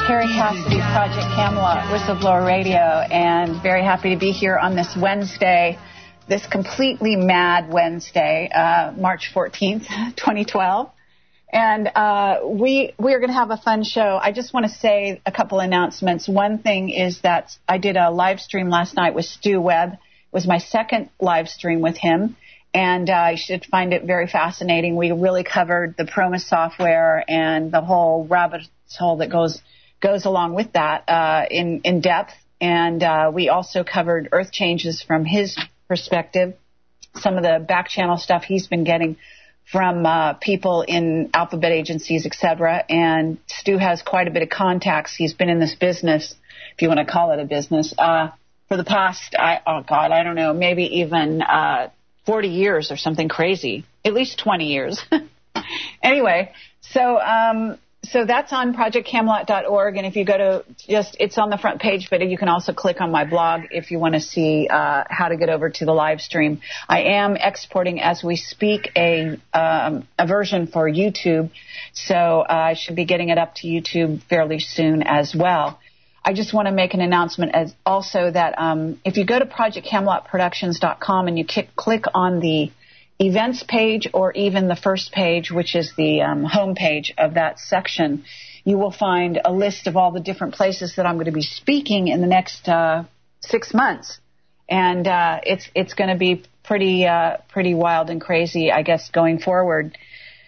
Carrie Cassidy, Project Camelot, Whistleblower Radio, and very happy to be here on this Wednesday, this completely mad Wednesday, March 14th, 2012. And we are going to have a fun show. I just want to say a couple announcements. One thing is that I did a live stream last night with Stu Webb. It was my second live stream with him. And you should find it very fascinating. We really covered the Promise software and the whole rabbit hole that goes along with that in depth. And we also covered Earth changes from his perspective, some of the back channel stuff he's been getting from people in alphabet agencies, etc. And Stu has quite a bit of contacts. He's been in this business, if you want to call it a business, for the past, I don't know, maybe even 40 years or something crazy, at least 20 years. Anyway, so that's on projectcamelot.org, and if you go to it's on the front page, but you can also click on my blog if you want to see how to get over to the live stream. I am exporting as we speak a version for YouTube, so I should be getting it up to YouTube fairly soon as well. I just want to make an announcement as also that if you go to projectcamelotproductions.com and you click on the events page or even the first page, which is the home page of that section, you will find a list of all the different places that I'm going to be speaking in the next 6 months. And it's going to be pretty wild and crazy, I guess, going forward.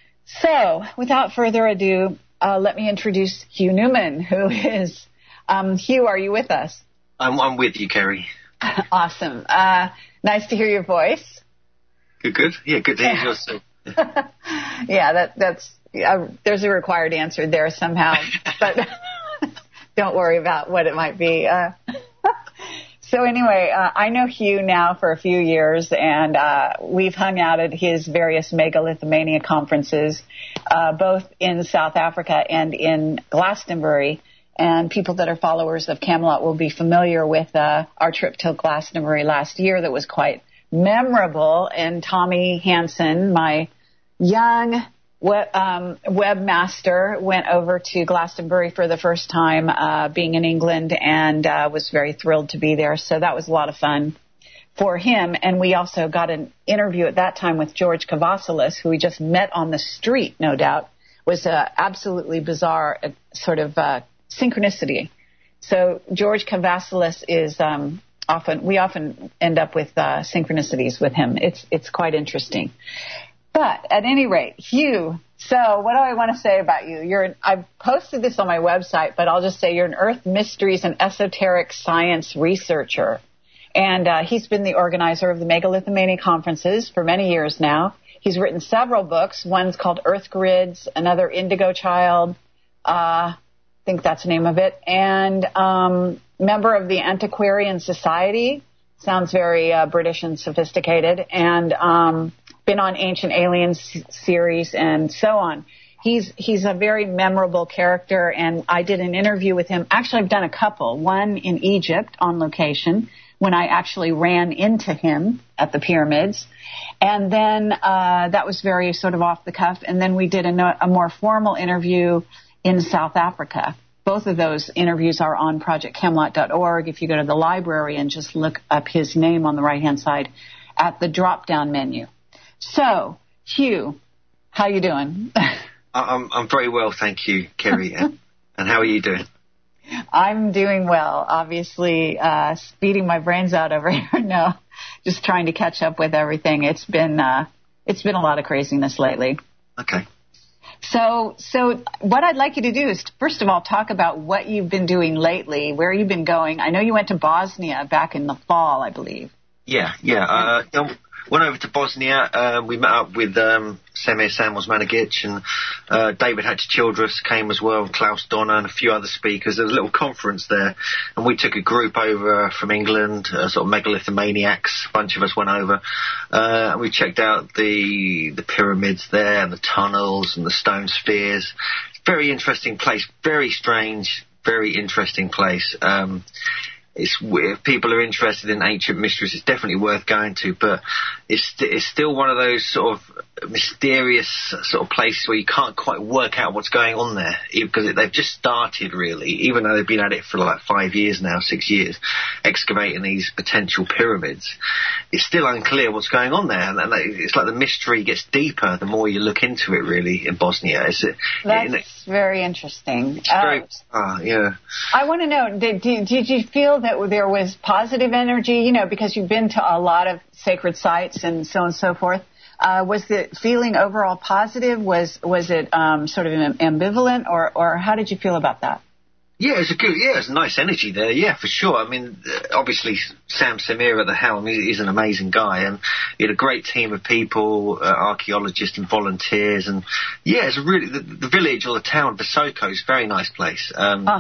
So without further ado, let me introduce Hugh Newman, who is... Hugh, are you with us? I'm with you, Kerry. Awesome. Nice to hear your voice. Good. Yeah, good to hear yours too. Yeah, that's there's a required answer there somehow, but don't worry about what it might be. So anyway, I know Hugh now for a few years, and we've hung out at his various Megalithomania conferences, both in South Africa and in Glastonbury. And people that are followers of Camelot will be familiar with our trip to Glastonbury last year that was quite memorable. And Tommy Hansen, my young webmaster, went over to Glastonbury for the first time, being in England, and was very thrilled to be there. So that was a lot of fun for him. And we also got an interview at that time with George Kavassilis, who we just met on the street, no doubt. It was absolutely bizarre sort of synchronicity. So George Kavassilis is we often end up with synchronicities with him. It's quite interesting. But at any rate, Hugh, so what do I want to say about you? I've posted this on my website, but I'll just say you're an Earth mysteries and esoteric science researcher. And he's been the organizer of the Megalithomania conferences for many years now. He's written several books. One's called Earth Grids, another Indigo Child, I think that's the name of it, and member of the Antiquarian Society, sounds very British and sophisticated, and been on Ancient Aliens series and so on. He's a very memorable character, and I did an interview with him. Actually, I've done a couple, one in Egypt on location when I actually ran into him at the pyramids, and then that was very sort of off the cuff, and then we did a more formal interview in South Africa. Both of those interviews are on projectcamelot.org. If you go to the library and just look up his name on the right-hand side at the drop-down menu. So, Hugh, how you doing? I'm very well, thank you, Kerry. And how are you doing? I'm doing well. Obviously, speeding my brains out over here. No, just trying to catch up with everything. It's been a lot of craziness lately. Okay. So what I'd like you to do is, first of all, talk about what you've been doing lately, where you've been going. I know you went to Bosnia back in the fall, I believe. Yeah. Went over to Bosnia. We met up with Semir Samuels-Managic, and David Hatcher-Childress came as well, Klaus Donner, and a few other speakers. There was a little conference there, and we took a group over from England, sort of megalithomaniacs. A bunch of us went over. And we checked out the pyramids there, and the tunnels, and the stone spheres. Very interesting place, very strange, very interesting place. If people are interested in ancient mysteries, it's definitely worth going to. But it's still one of those sort of mysterious sort of places where you can't quite work out what's going on there, because they've just started, really, even though they've been at it for like 5 years now, 6 years, excavating these potential pyramids. It's still unclear what's going on there, and it's like the mystery gets deeper the more you look into it, really, in Bosnia. That's very interesting. It's very yeah. I want to know, did you feel that there was positive energy, you know, because you've been to a lot of sacred sites and so on and so forth? Was the feeling overall positive? Was it sort of ambivalent, or how did you feel about that? Yeah, it's a nice energy there. Yeah, for sure. I mean, obviously Sam Samir at the helm, he's an amazing guy, and he had a great team of people, archaeologists and volunteers, and yeah, it's really the village or the town, Visoko, is a very nice place.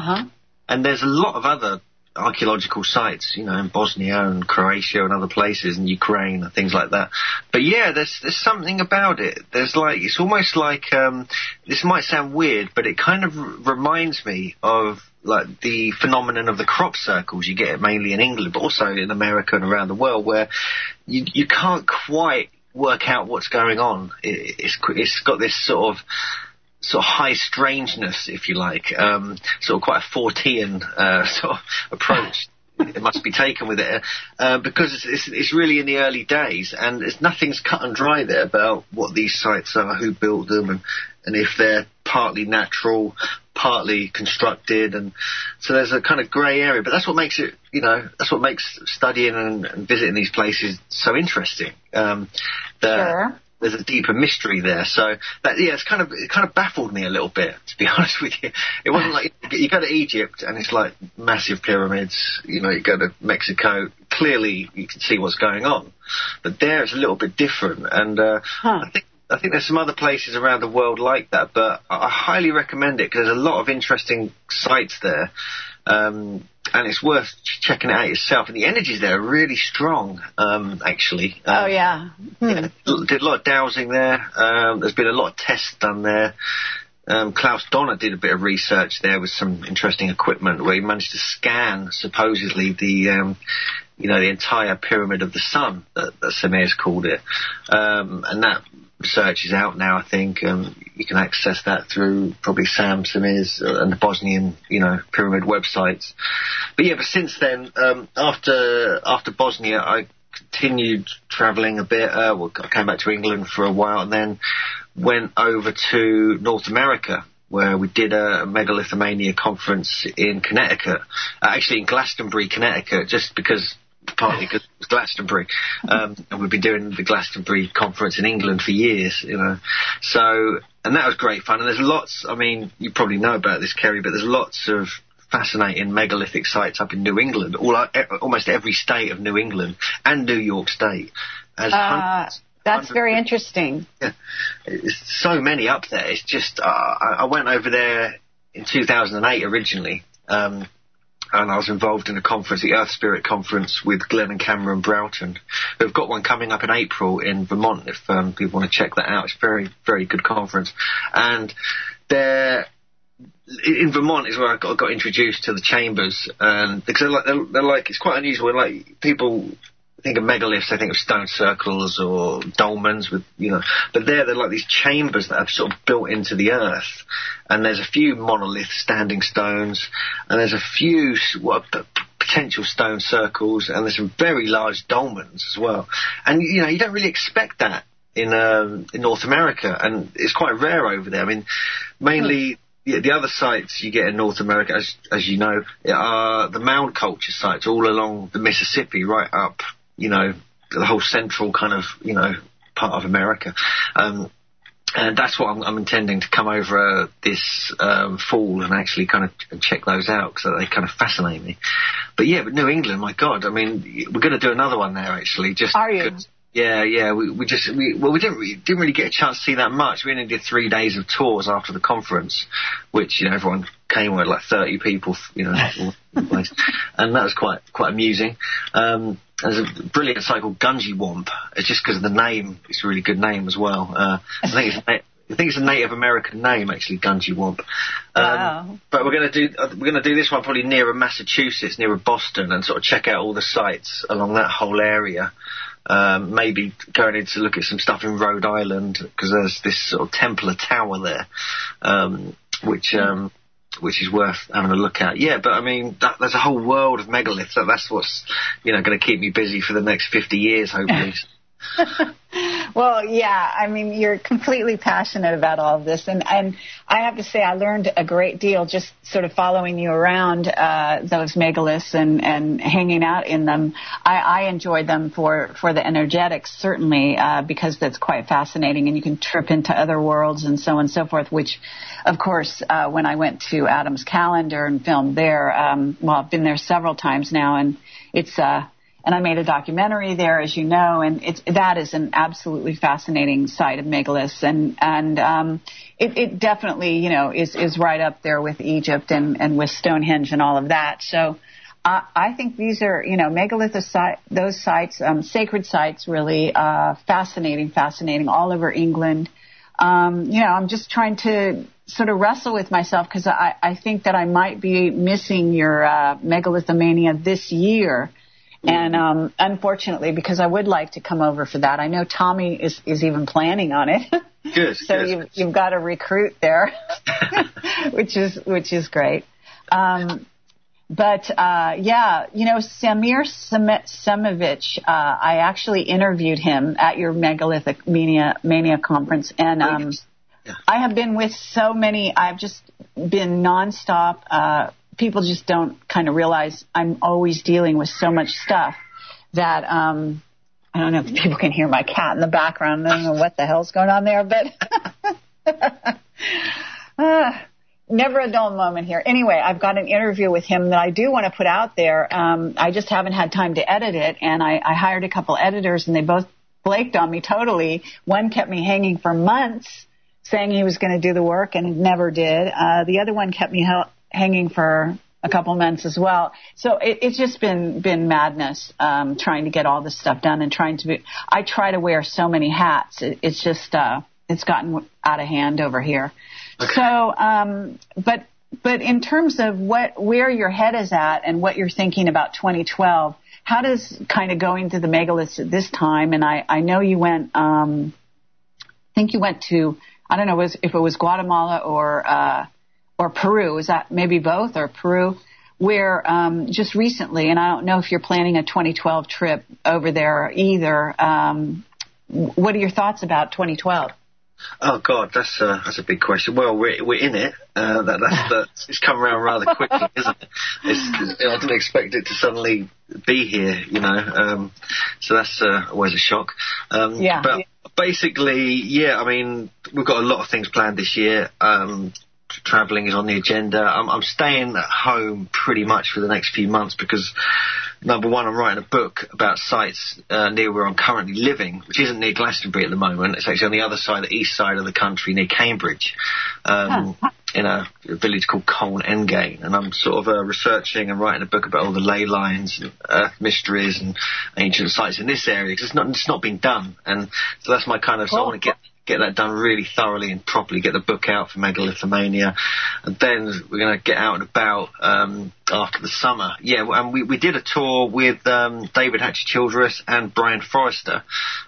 And there's a lot of other archaeological sites, you know, in Bosnia and Croatia and other places, and Ukraine and things like that. But yeah, there's something about it. It's almost like, this might sound weird, but it kind of reminds me of like the phenomenon of the crop circles. You get it mainly in England, but also in America and around the world, where you can't quite work out what's going on. It's got this sort of high strangeness, if you like, sort of quite a Fortean sort of approach. It must be taken with it, because it's really in the early days, and nothing's cut and dry there about what these sites are, who built them, and if they're partly natural, partly constructed, and so there's a kind of grey area. But that's what makes it, you know, that's what makes studying and visiting these places so interesting. Sure. There's a deeper mystery there, so that, yeah, it kind of baffled me a little bit, to be honest with you. It wasn't like you go to Egypt and it's like massive pyramids, you know, you go to Mexico, clearly you can see what's going on, but there it's a little bit different, and I think there's some other places around the world like that, but I highly recommend it because there's a lot of interesting sites there. And it's worth checking it out yourself. And the energies there are really strong, actually. Oh, yeah. Yeah. Did a lot of dowsing there. There's been a lot of tests done there. Klaus Donner did a bit of research there with some interesting equipment where he managed to scan, supposedly, the entire pyramid of the sun, that Samir's called it. And that research is out now, I think. You can access that through probably Sam Samir's and the Bosnian, you know, pyramid websites. But since then, after Bosnia, I continued travelling a bit. I came back to England for a while, and then went over to North America, where we did a Megalithomania conference in Connecticut, actually in Glastonbury, Connecticut, just because. Partly because it was Glastonbury, and we've been doing the Glastonbury conference in England for years, you know. So, and that was great fun. And there's lots, I mean, you probably know about this, Kerry, but there's lots of fascinating megalithic sites up in New England, almost every state of New England and New York State. That's very interesting. Yeah, there's so many up there. It's just, I went over there in 2008 originally. And I was involved in a conference, the Earth Spirit Conference, with Glenn and Cameron Broughton. They've got one coming up in April in Vermont, if people want to check that out. It's a very, very good conference. And in Vermont is where I got introduced to the chambers, and because they're like, it's quite unusual. Like, people think of megaliths, they think of stone circles or dolmens with, you know, but they're like these chambers that have sort of built into the earth, and there's a few monolith standing stones, and there's a few potential stone circles, and there's some very large dolmens as well. And, you know, you don't really expect that in North America, and it's quite rare over there. I mean, mainly the other sites you get in North America, as you know, are the mound culture sites all along the Mississippi, right up, you know, the whole central kind of, you know, part of America. And that's what I'm intending to come over this fall and actually kind of check those out, because they kind of fascinate me. But New England, my God, I mean, we're going to do another one there, actually. Are you? Yeah. We didn't really get a chance to see that much. We only did 3 days of tours after the conference, which, you know, everyone came with like 30 people, you know, all over the place. And that was quite amusing. There's a brilliant site called Gunji Womp. It's just because of the name. It's a really good name as well. I think it's a Native American name, actually, Gunji Womp. Wow. But we're going to do this one probably nearer Massachusetts, nearer Boston, and sort of check out all the sites along that whole area. maybe going in to look at some stuff in Rhode Island, because there's this sort of Templar Tower there, which is worth having a look at. Yeah, but I mean, there's a whole world of megaliths. That's what's, going to keep me busy for the next 50 years, hopefully. Well, yeah, I mean, you're completely passionate about all of this. And I have to say, I learned a great deal just sort of following you around those megaliths and hanging out in them. I enjoyed them for the energetics, certainly, because that's quite fascinating. And you can trip into other worlds and so on and so forth, which, of course, when I went to Adam's Calendar and filmed there, I've been there several times now, and it's and I made a documentary there, as you know, and that is an absolutely fascinating site of megaliths, and it definitely, is right up there with Egypt and with Stonehenge and all of that. So I think these are, megalith, those sites, sacred sites, really fascinating, all over England. I'm just trying to sort of wrestle with myself, because I think that I might be missing your Megalithomania this year. And unfortunately, because I would like to come over for that. I know Tommy is even planning on it. Good. So good. You've got a recruit there, which is great. Samir Semovich, I actually interviewed him at your Megalithic Mania conference, and I have been with so many. I've just been nonstop. People just don't kind of realize I'm always dealing with so much stuff that I don't know if people can hear my cat in the background. I don't know what the hell's going on there, but never a dull moment here. Anyway, I've got an interview with him that I do want to put out there. I just haven't had time to edit it, and I hired a couple editors, and they both flaked on me totally. One kept me hanging for months, saying he was going to do the work, and never did. The other one kept me hanging for a couple months as well. So it's just been madness, trying to get all this stuff done and I try to wear so many hats. It's just, it's gotten out of hand over here. Okay. So, but in terms of where your head is at and what you're thinking about 2012, how does kind of going to the megaliths at this time, and I know you went, I think you went to, I don't know if it was Guatemala or Peru, is that maybe both, or Peru, where just recently, and I don't know if you're planning a 2012 trip over there either, what are your thoughts about 2012? Oh God, that's a big question. Well, we're in it. It's come around rather quickly, isn't it? I didn't expect it to suddenly be here, so that's always a shock. But basically, I mean, we've got a lot of things planned this year. Traveling is on the agenda. I'm staying at home pretty much for the next few months because, number one, I'm writing a book about sites near where I'm currently living, which isn't near Glastonbury at the moment. It's actually on the other side, the east side of the country, near Cambridge, in a village called Colne Endgate. And I'm sort of researching and writing a book about all the ley lines and earth mysteries and ancient sites in this area, because it's not been done. And so that's my kind of, so I want to get that done really thoroughly and properly, get the book out for Megalithomania, and then we're going to get out and about after the summer. Yeah, and we did a tour with David Hatcher-Childress and Brian Forrester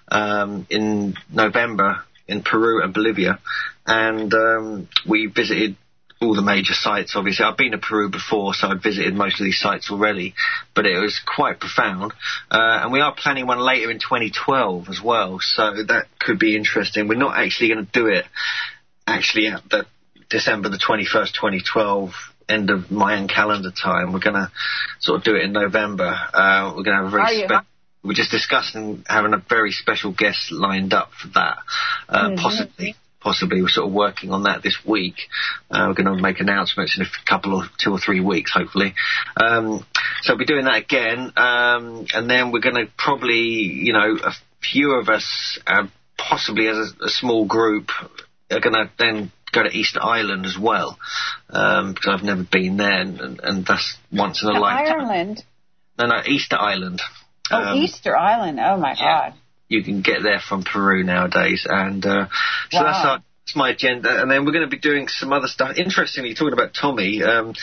in November in Peru and Bolivia, and we visited all the major sites. Obviously, I've been to Peru before, so I'd visited most of these sites already, but it was quite profound. And we are planning one later in 2012 as well, so that could be interesting. We're not actually going to do it actually at the December the 21st, 2012, end of Mayan calendar time. We're going to sort of do it in November. We're going to have a very we're just discussing having a very special guest lined up for that, Possibly, we're sort of working on that this week. We're going to make announcements in a 2 or 3 weeks, hopefully. So we'll be doing that again. And then we're going to probably, a few of us, possibly as a small group, are going to then go to Easter Island as well, because I've never been there, and that's once in a lifetime. Ireland? No, Easter Island. Easter Island. Oh, my God. You can get there from Peru nowadays, and so that's my agenda. And then we're going to be doing some other stuff. Interestingly, talking about Tommy,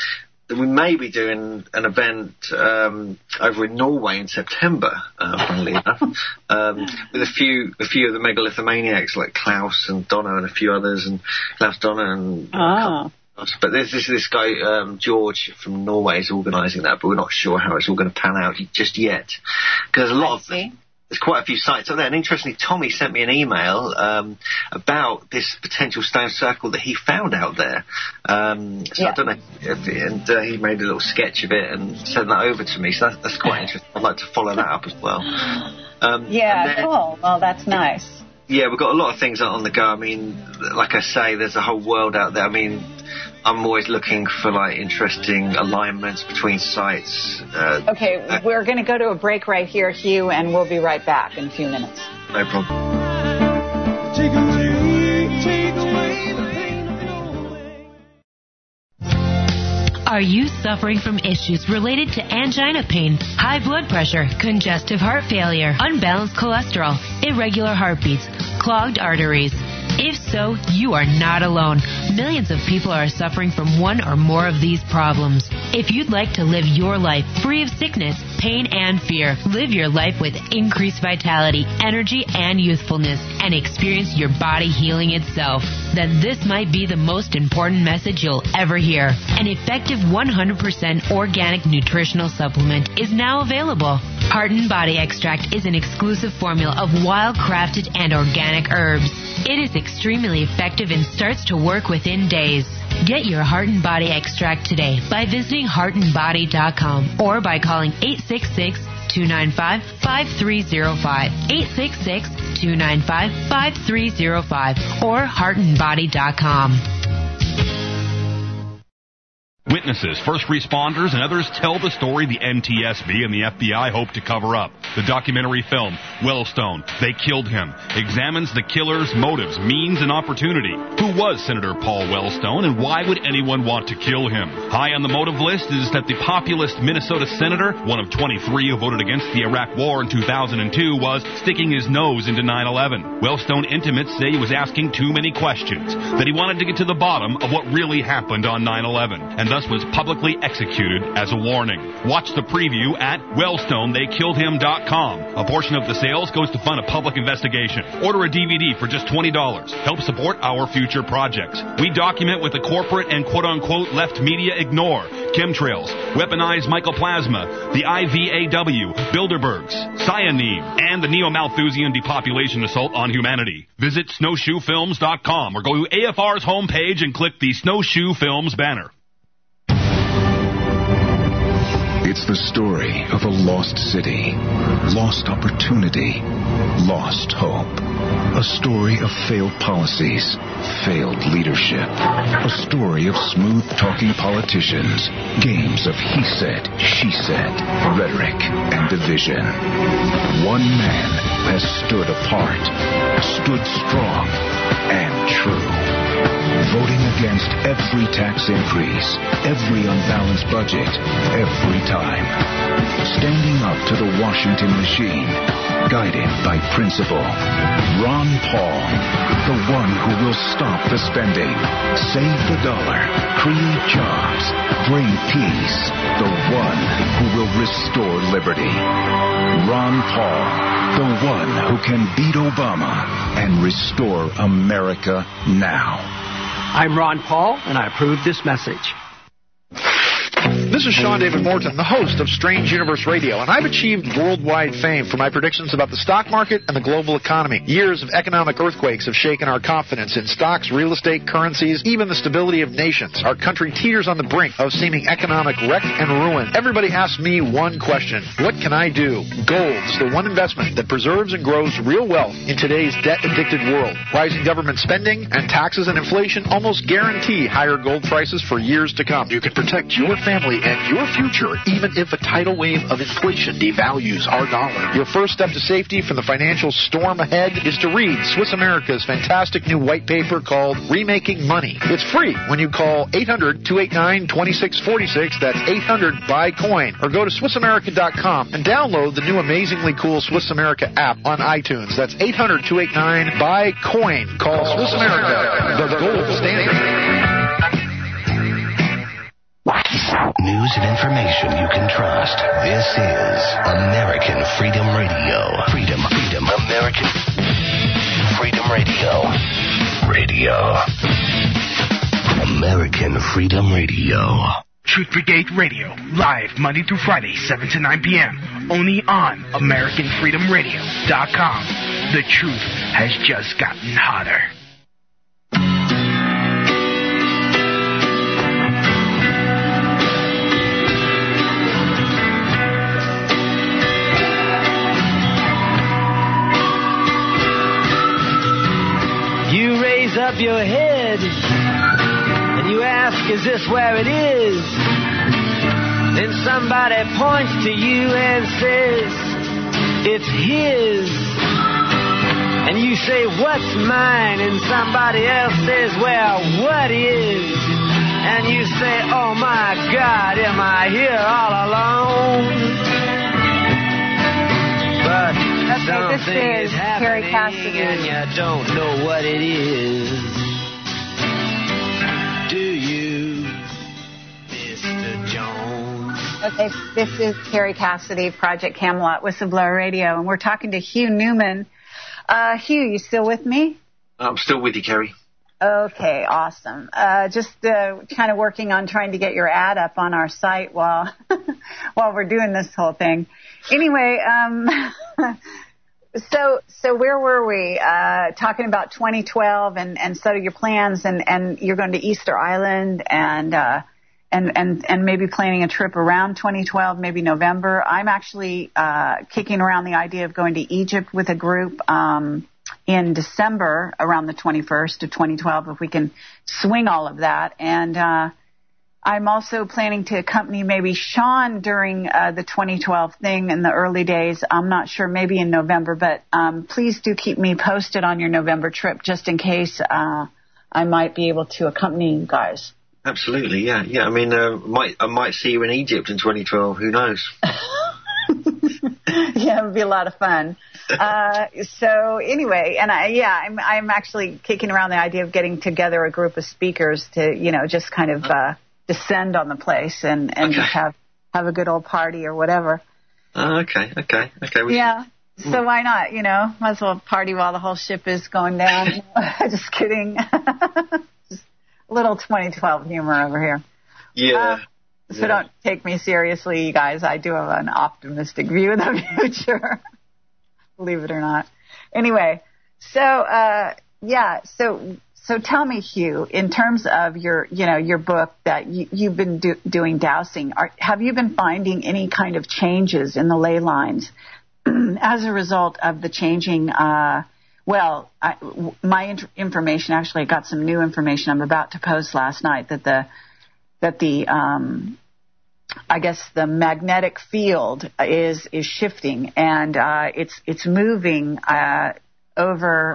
we may be doing an event over in Norway in September, funnily enough, with a few of the megalithomaniacs like Klaus and Donna and a few others, and Klaus Donna and. But this guy George from Norway is organising that, but we're not sure how it's all going to pan out just yet, because there's quite a few sites out there. And interestingly, Tommy sent me an email about this potential stone circle that he found out there. So I don't know, and he made a little sketch of it and sent that over to me. So that's quite interesting. I'd like to follow that up as well. Cool. Well, that's nice. Yeah, we've got a lot of things on the go. I mean, like I say, there's a whole world out there. I mean, I'm always looking for interesting alignments between sites. Okay, we're going to go to a break right here, Hugh, and we'll be right back in a few minutes. No problem. Are you suffering from issues related to angina pain, high blood pressure, congestive heart failure, unbalanced cholesterol, irregular heartbeats, clogged arteries? If so, you are not alone. Millions of people are suffering from one or more of these problems. If you'd like to live your life free of sickness, pain, and fear, live your life with increased vitality, energy, and youthfulness, and experience your body healing itself, then this might be the most important message you'll ever hear. An effective 100% organic nutritional supplement is now available. Heart and Body Extract is an exclusive formula of wild-crafted and organic herbs. It is extremely effective and starts to work within days. Get your Heart and Body Extract today by visiting heartandbody.com or by calling 866-295-5305, 866-295-5305, or heartandbody.com. Witnesses, first responders, and others tell the story the NTSB and the FBI hope to cover up. The documentary film, Wellstone, They Killed Him, examines the killer's motives, means, and opportunity. Who was Senator Paul Wellstone, and why would anyone want to kill him? High on the motive list is that the populist Minnesota senator, one of 23 who voted against the Iraq War in 2002, was sticking his nose into 9/11. Wellstone intimates say he was asking too many questions, that he wanted to get to the bottom of what really happened on 9/11, and thus was publicly executed as a warning. Watch the preview at WellstoneTheyKilledHim.com. A portion of the sales goes to fund a public investigation. Order a DVD for just $20. Help support our future projects. We document what the corporate and quote-unquote left media ignore. Chemtrails, weaponized mycoplasma, the IVAW, Bilderbergs, cyanide, and the Neo-Malthusian depopulation assault on humanity. Visit snowshoefilms.com or go to AFR's homepage and click the Snowshoe Films banner. It's the story of a lost city, lost opportunity, lost hope. A story of failed policies, failed leadership. A story of smooth-talking politicians, games of he said, she said, rhetoric, and division. One man has stood apart, stood strong, and true. Voting against every tax increase, every unbalanced budget, every time. Standing up to the Washington machine, guided by principle. Ron Paul, the one who will stop the spending, save the dollar, create jobs, bring peace, the one who will restore liberty. Ron Paul, the one who can beat Obama and restore America now. I'm Ron Paul, and I approve this message. This is Sean David Morton, the host of Strange Universe Radio, and I've achieved worldwide fame for my predictions about the stock market and the global economy. Years of economic earthquakes have shaken our confidence in stocks, real estate, currencies, even the stability of nations. Our country teeters on the brink of seeming economic wreck and ruin. Everybody asks me one question: what can I do? Gold is the one investment that preserves and grows real wealth in today's debt-addicted world. Rising government spending and taxes and inflation almost guarantee higher gold prices for years to come. You can protect your family and your future, even if a tidal wave of inflation devalues our dollar. Your first step to safety from the financial storm ahead is to read Swiss America's fantastic new white paper called Remaking Money. It's free when you call 800-289-2646. That's 800-BUY-COIN. Or go to SwissAmerica.com and download the new amazingly cool Swiss America app on iTunes. That's 800-289-BUY-COIN. Call Swiss America, the gold standard. News and information you can trust. This is American Freedom Radio. Freedom. American Freedom Radio. American Freedom Radio. Truth Brigade Radio, live Monday through Friday, 7 to 9 p.m. Only on AmericanFreedomRadio.com. The truth has just gotten hotter. You raise up your head and you ask, is this where it is? Then somebody points to you and says, it's his. And you say, what's mine? And somebody else says, well, what is? And you say, oh my God, am I here all alone? But something is happening and you don't know what it is. Do you, Mr. Jones? Okay, this is Carrie Cassidy, Project Camelot, Whistleblower Radio, and we're talking to Hugh Newman. Hugh, you still with me? I'm still with you, Carrie. Okay, awesome. Just kind of working on trying to get your ad up on our site while we're doing this whole thing. Anyway, so where were we? Talking about 2012 and so your plans, and you're going to Easter Island and maybe planning a trip around 2012, maybe November. I'm actually kicking around the idea of going to Egypt with a group in December around the 21st of 2012, if we can swing all of that. And I'm also planning to accompany maybe Sean during the 2012 thing in the early days. I'm not sure, maybe in November, but please do keep me posted on your November trip just in case I might be able to accompany you guys. Absolutely, yeah. I mean, I might see you in Egypt in 2012. Who knows? Yeah, it would be a lot of fun. So anyway, and I'm actually kicking around the idea of getting together a group of speakers to, just kind of descend on the place and just have a good old party or whatever. Okay. Yeah. So why not? Might as well party while the whole ship is going down. Just kidding. Just a little 2012 humor over here. Yeah. So don't take me seriously, you guys. I do have an optimistic view of the future, believe it or not. Anyway, so tell me, Hugh, in terms of your book that you've been doing dowsing, have you been finding any kind of changes in the ley lines as a result of the changing? My information, actually, I got some new information I'm about to post last night that the I guess the magnetic field is shifting, and it's moving over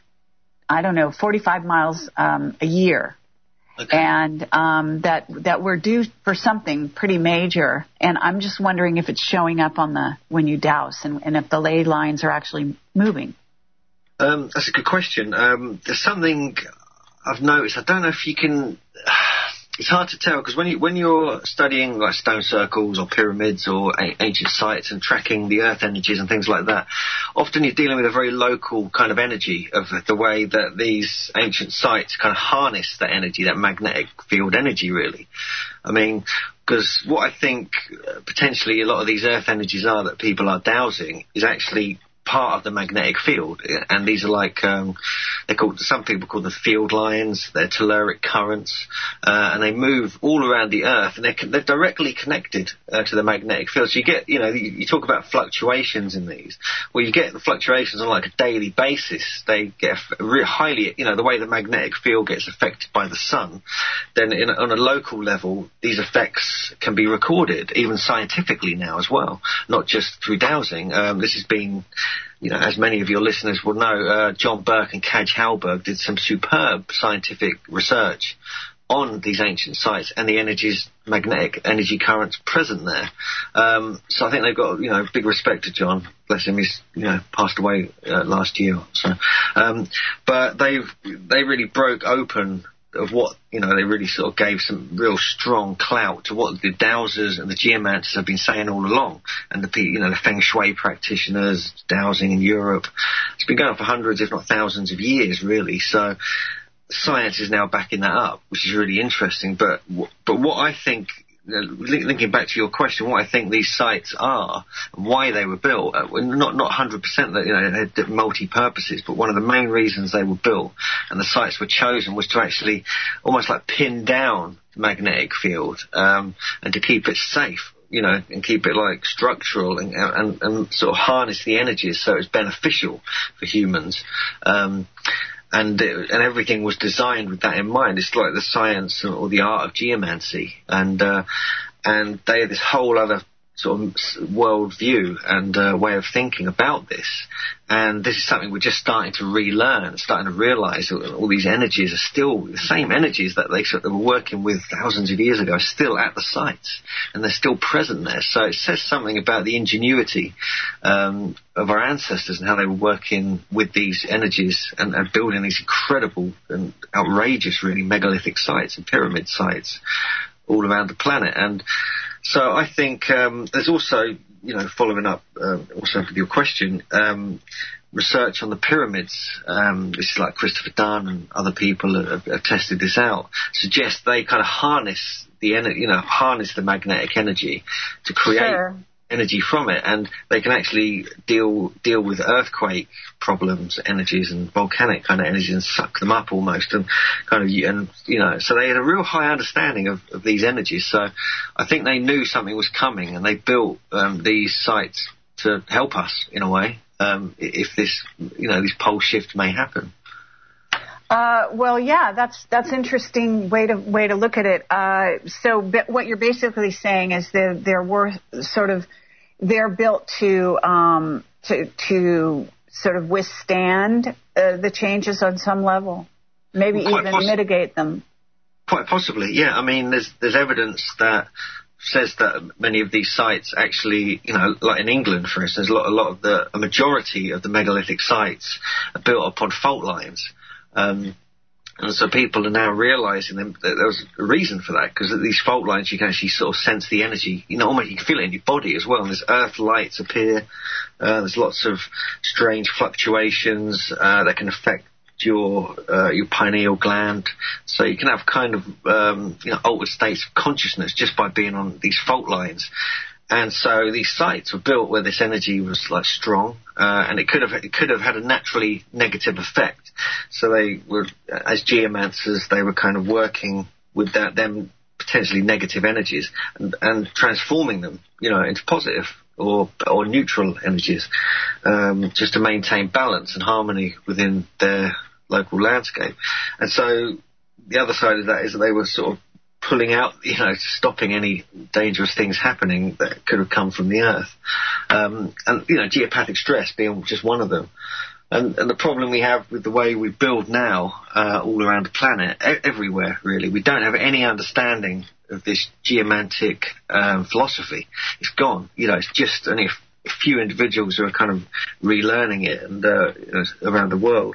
45 miles a year. Okay. And that we're due for something pretty major, and I'm just wondering if it's showing up when you douse, and if the ley lines are actually moving. That's a good question. There's something I've noticed. I don't know if you can. It's hard to tell because when you're studying like stone circles or pyramids or ancient sites and tracking the earth energies and things like that, often you're dealing with a very local kind of energy of the way that these ancient sites kind of harness that energy, that magnetic field energy, really. I mean, because what I think potentially a lot of these earth energies are that people are dowsing is actually part of the magnetic field, and these are some people call them field lines. They're telluric currents, and they move all around the earth, and they're directly connected to the magnetic field. So you get, you talk about fluctuations in these. Well, you get the fluctuations on like a daily basis. They get highly, the way the magnetic field gets affected by the sun. Then on a local level, these effects can be recorded, even scientifically now as well, not just through dowsing. This has been, as many of your listeners will know, John Burke and Kaj Halberg did some superb scientific research on these ancient sites and the magnetic energy currents present there. So I think they've got, big respect to John. Bless him, he's, passed away last year. So, but they really broke open of what, they really sort of gave some real strong clout to what the dowsers and the geomancers have been saying all along. And the feng shui practitioners, dowsing in Europe, it's been going on for hundreds, if not thousands of years, really. So science is now backing that up, which is really interesting. But what I think, linking back to your question, what I think these sites are, and why they were built, not 100% that they had multi-purposes, but one of the main reasons they were built and the sites were chosen was to actually almost like pin down the magnetic field and to keep it safe. And keep it like structural and sort of harness the energies so it's beneficial for humans. And everything was designed with that in mind. It's like the science or the art of geomancy, and they had this whole other sort of world view and way of thinking about this. And this is something we're just starting to relearn, starting to realise that all these energies are still the same energies that they were working with thousands of years ago, are still at the sites, and they're still present there. So it says something about the ingenuity of our ancestors and how they were working with these energies and building these incredible and outrageous, really, megalithic sites and pyramid sites all around the planet. And so I think there's also, following up also with your question, research on the pyramids, this is like Christopher Dunn and other people have tested this out, suggests they kind of harness harness the magnetic energy to create energy from it, and they can actually deal with earthquake problems, energies, and volcanic kind of energies, and suck them up almost, and so they had a real high understanding of these energies. So I think they knew something was coming, and they built these sites to help us in a way, if this pole shift may happen. Well, yeah, that's interesting way to look at it. So what you're basically saying is that they're built to sort of withstand the changes on some level, maybe mitigate them. Quite possibly, yeah. I mean, there's evidence that says that many of these sites actually, like in England, for instance, a majority of the megalithic sites are built upon fault lines. And so people are now realizing that there was a reason for that, because at these fault lines you can actually sort of sense the energy, almost you can feel it in your body as well. And there's earth lights appear. There's lots of strange fluctuations that can affect your pineal gland. So you can have kind of altered states of consciousness just by being on these fault lines. And so these sites were built where this energy was like strong, and it could have had a naturally negative effect. So they were, as geomancers, they were kind of working with them potentially negative energies and transforming them, into positive or neutral energies, just to maintain balance and harmony within their local landscape. And so the other side of that is that they were sort of pulling out, stopping any dangerous things happening that could have come from the earth. And geopathic stress being just one of them. And the problem we have with the way we build now, all around the planet, everywhere really, we don't have any understanding of this geomantic philosophy. It's gone. It's just only a few individuals who are kind of relearning it and around the world.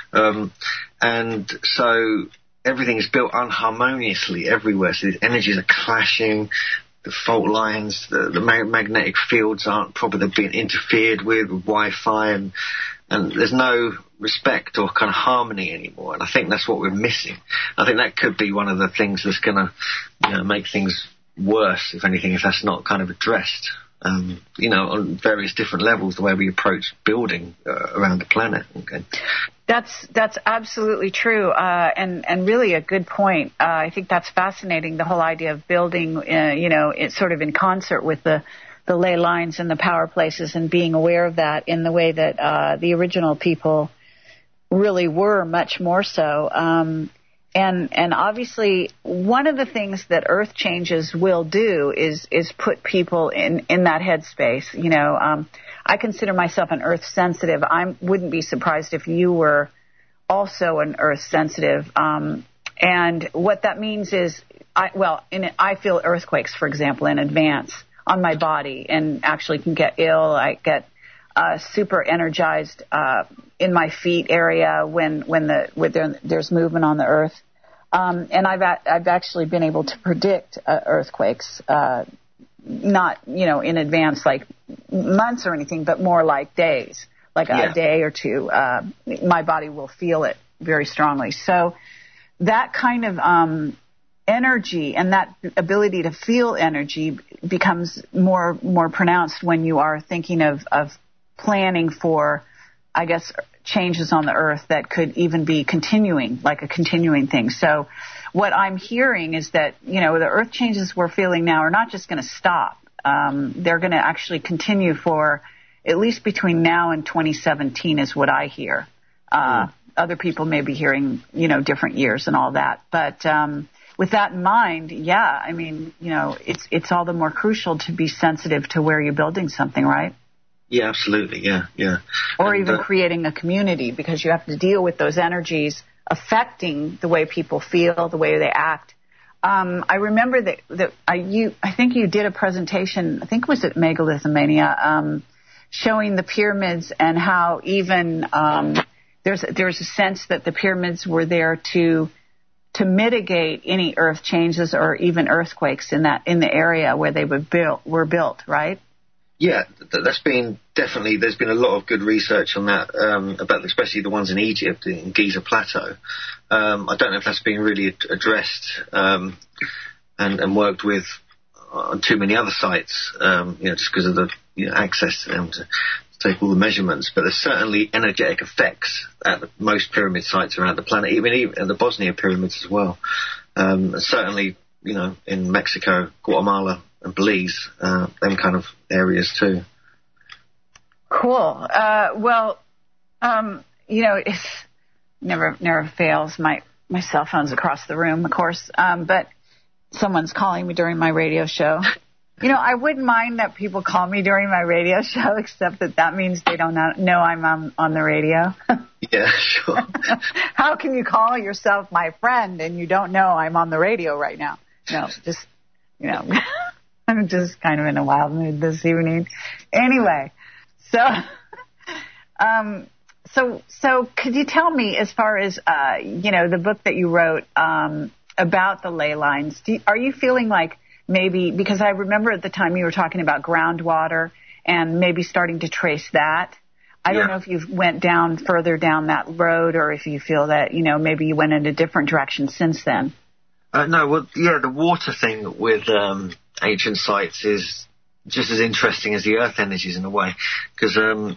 And so everything is built unharmoniously everywhere. So these energies are clashing, the fault lines, the magnetic fields aren't properly being interfered with Wi-Fi, and there's no respect or kind of harmony anymore. And I think that's what we're missing. I think that could be one of the things that's going to make things worse, if anything, if that's not kind of addressed. On various different levels, the way we approach building around the planet. Okay. That's absolutely true, and really a good point. I think that's fascinating, the whole idea of building, it's sort of in concert with the ley lines and the power places, and being aware of that in the way that the original people really were, much more so. And obviously, one of the things that earth changes will do is put people in that headspace. I consider myself an earth sensitive. I wouldn't be surprised if you were also an earth sensitive. And what that means is, I feel earthquakes, for example, in advance on my body, and actually can get ill. I get super energized in my feet area when there's movement on the earth. And I've actually been able to predict earthquakes, not, in advance, like months or anything, but more like days, like a day or two. My body will feel it very strongly. So that kind of energy and that ability to feel energy becomes more pronounced when you are thinking of planning for, I guess, changes on the earth that could even be continuing, like a continuing thing. So what I'm hearing is that, the earth changes we're feeling now are not just going to stop. They're going to actually continue for at least between now and 2017 is what I hear. Other people may be hearing, different years and all that. But with that in mind, it's all the more crucial to be sensitive to where you're building something, right? Yeah, absolutely. Yeah. Or even creating a community, because you have to deal with those energies affecting the way people feel, the way they act. I remember that I think you did a presentation, I think it was at Megalithomania, showing the pyramids and how even there's a sense that the pyramids were there to mitigate any earth changes or even earthquakes in the area where they were built, right? Yeah, that's been definitely. There's been a lot of good research on that, about especially the ones in Egypt, in Giza Plateau. I don't know if that's been really addressed and worked with on too many other sites, just because of the access to them to take all the measurements. But there's certainly energetic effects at most pyramid sites around the planet, even at the Bosnia pyramids as well. Certainly, in Mexico, Guatemala, and Belize, them kind of areas too. Cool. It's never fails. My cell phone's across the room, of course, but someone's calling me during my radio show. I wouldn't mind that people call me during my radio show, except that means they don't know I'm on the radio. Yeah, sure. How can you call yourself my friend and you don't know I'm on the radio right now? No, just, I'm just kind of in a wild mood this evening. Anyway, so could you tell me, as far as, the book that you wrote about the ley lines, are you feeling like maybe, because I remember at the time you were talking about groundwater and maybe starting to trace that. I don't know if you went further down that road, or if you feel that, maybe you went in a different direction since then. No, the water thing with ancient sites is just as interesting as the earth energies in a way, because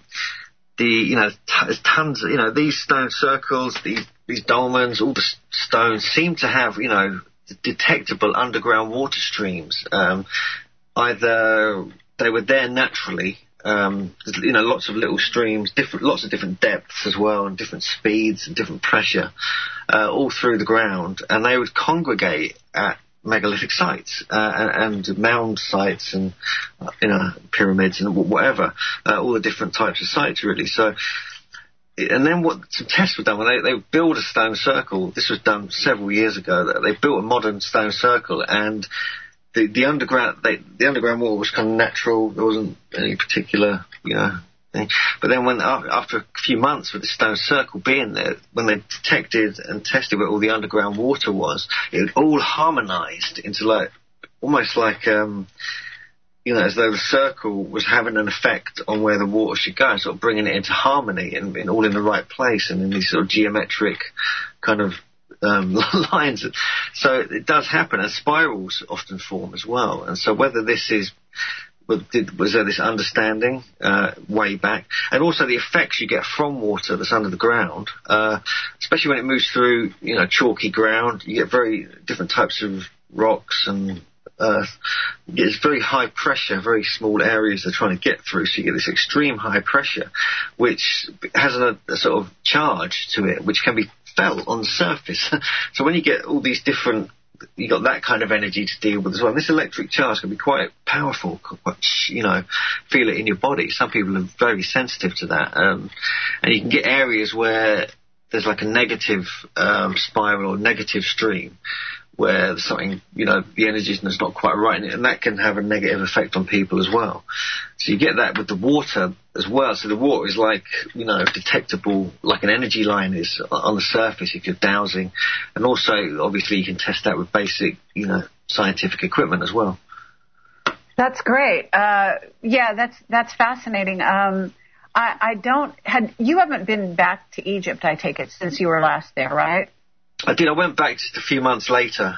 there's tons, these stone circles, these dolmens, all the stones seem to have, detectable underground water streams. Either they were there naturally, lots of little streams, lots of different depths as well, and different speeds and different pressure, all through the ground, and they would congregate at megalithic sites and mound sites and pyramids and whatever, all the different types of sites really. So, and then some tests were done when they built a stone circle. This was done several years ago. They built a modern stone circle, and the underground wall was kind of natural. There wasn't any particular thing. But then after a few months with the stone circle being there, when they detected and tested where all the underground water was, it all harmonized into almost like as though the circle was having an effect on where the water should go, sort of bringing it into harmony and all in the right place and in these sort of geometric kind of lines. So it does happen, and spirals often form as well. And so whether this was there this understanding way back, and also the effects you get from water that's under the ground, especially when it moves through chalky ground, you get very different types of rocks and earth. It's very high pressure, very small areas they're trying to get through, so you get this extreme high pressure which has a sort of charge to it which can be felt on the surface. So when you get all these different, you got that kind of energy to deal with as well. And this electric charge can be quite powerful, feel it in your body. Some people are very sensitive to that, and you can get areas where there's like a negative spiral or negative stream, where there's something, the energy is not quite right, and that can have a negative effect on people as well. So you get that with the water as well. So the water is like, detectable, like an energy line is on the surface if you're dowsing. And also, obviously, you can test that with basic, scientific equipment as well. That's great. That's fascinating. You haven't been back to Egypt, I take it, since you were last there, right? I did. I went back just a few months later.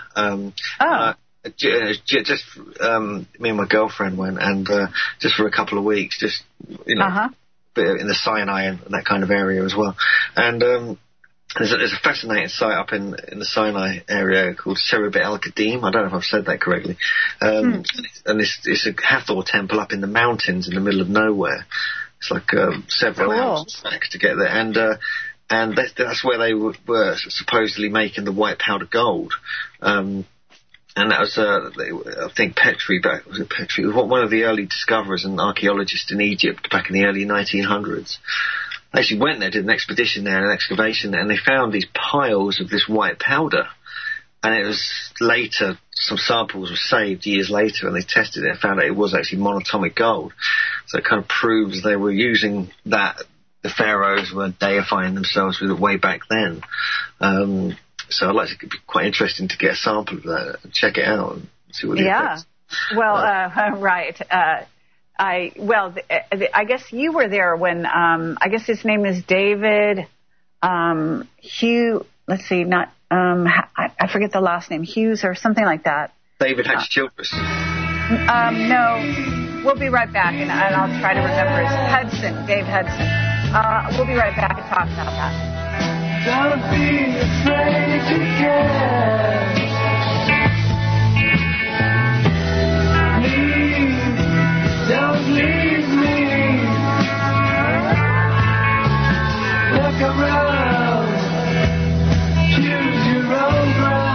Just me and my girlfriend went, and just for a couple of weeks, just bit in the Sinai and that kind of area as well. And there's a fascinating site up in the Sinai area called Serebet El Qadim. I don't know if I've said that correctly. And it's a Hathor temple up in the mountains in the middle of nowhere. It's like several hours back to get there, and that's where they were supposedly making the white powder gold. And that was, I think, Petrie. Was it Petrie? It was one of the early discoverers and archaeologists in Egypt back in the early 1900s. They actually went there, did an expedition there, an excavation there, and they found these piles of this white powder. And it was later, some samples were saved years later, and they tested it and found out it was actually monatomic gold. So it kind of proves they were using that. The pharaohs were deifying themselves with it way back then. So I'd like to, it'd be quite interesting to get a sample of that and check it out and see what the effects. Well, right. I guess you were there when, I guess his name is David Hugh. Let's see, I forget the last name, Hughes or something like that. David Hatch-Childress. No, we'll be right back, and I'll try to remember his Dave Hudson. We'll be right back and talk about that. Don't be afraid to care. Please, don't leave me. Look around. Choose your own ground.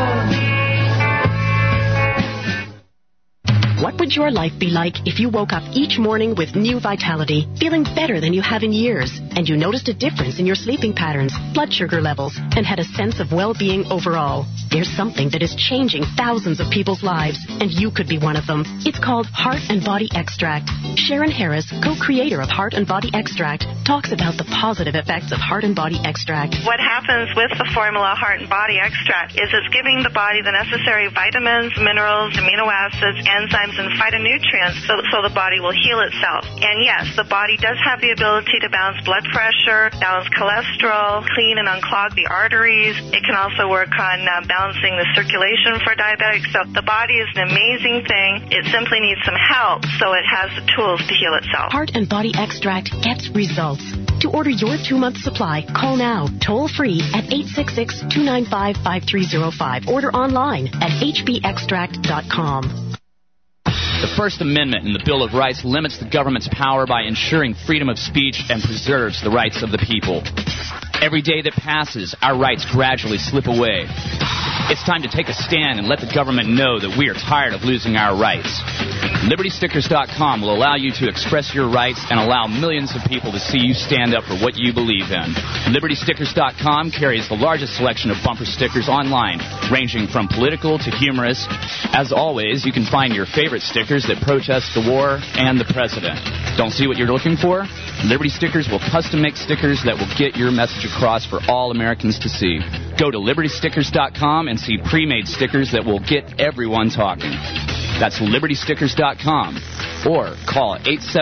What would your life be like if you woke up each morning with new vitality, feeling better than you have in years, and you noticed a difference in your sleeping patterns, blood sugar levels, and had a sense of well-being overall? There's something that is changing thousands of people's lives, and you could be one of them. It's called Heart and Body Extract. Sharon Harris, co-creator of Heart and Body Extract, talks about the positive effects of Heart and Body Extract. What happens with the formula Heart and Body Extract is it's giving the body the necessary vitamins, minerals, amino acids, enzymes, and phytonutrients so the body will heal itself. And yes, the body does have the ability to balance blood pressure, balance cholesterol, clean and unclog the arteries. It can also work on balancing the circulation for diabetics. So the body is an amazing thing. It simply needs some help so it has the tools to heal itself. Heart and Body Extract gets results. To order your 2-month supply, call now, toll free at 866-295-5305. Order online at hbextract.com. The First Amendment in the Bill of Rights limits the government's power by ensuring freedom of speech and preserves the rights of the people. Every day that passes, our rights gradually slip away. It's time to take a stand and let the government know that we are tired of losing our rights. LibertyStickers.com will allow you to express your rights and allow millions of people to see you stand up for what you believe in. LibertyStickers.com carries the largest selection of bumper stickers online, ranging from political to humorous. As always, you can find your favorite stickers that protest the war and the president. Don't see what you're looking for? Liberty Stickers will custom make stickers that will get your message across for all Americans to see. Go to LibertyStickers.com and see pre-made stickers that will get everyone talking. That's LibertyStickers.com or call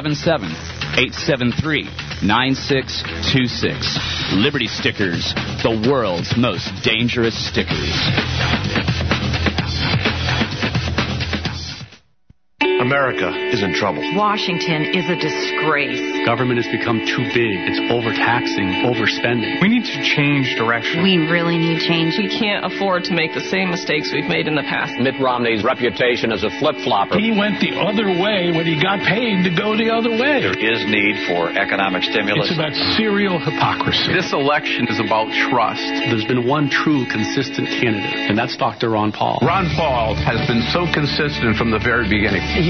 877-873-9626. Liberty Stickers, the world's most dangerous stickers. America is in trouble. Washington is a disgrace. Government has become too big. It's overtaxing, overspending. We need to change direction. We really need change. We can't afford to make the same mistakes we've made in the past. Mitt Romney's reputation as a flip-flopper. He went the other way when he got paid to go the other way. There is need for economic stimulus. It's about serial hypocrisy. This election is about trust. There's been one true, consistent candidate, and that's Dr. Ron Paul. Ron Paul has been so consistent from the very beginning. He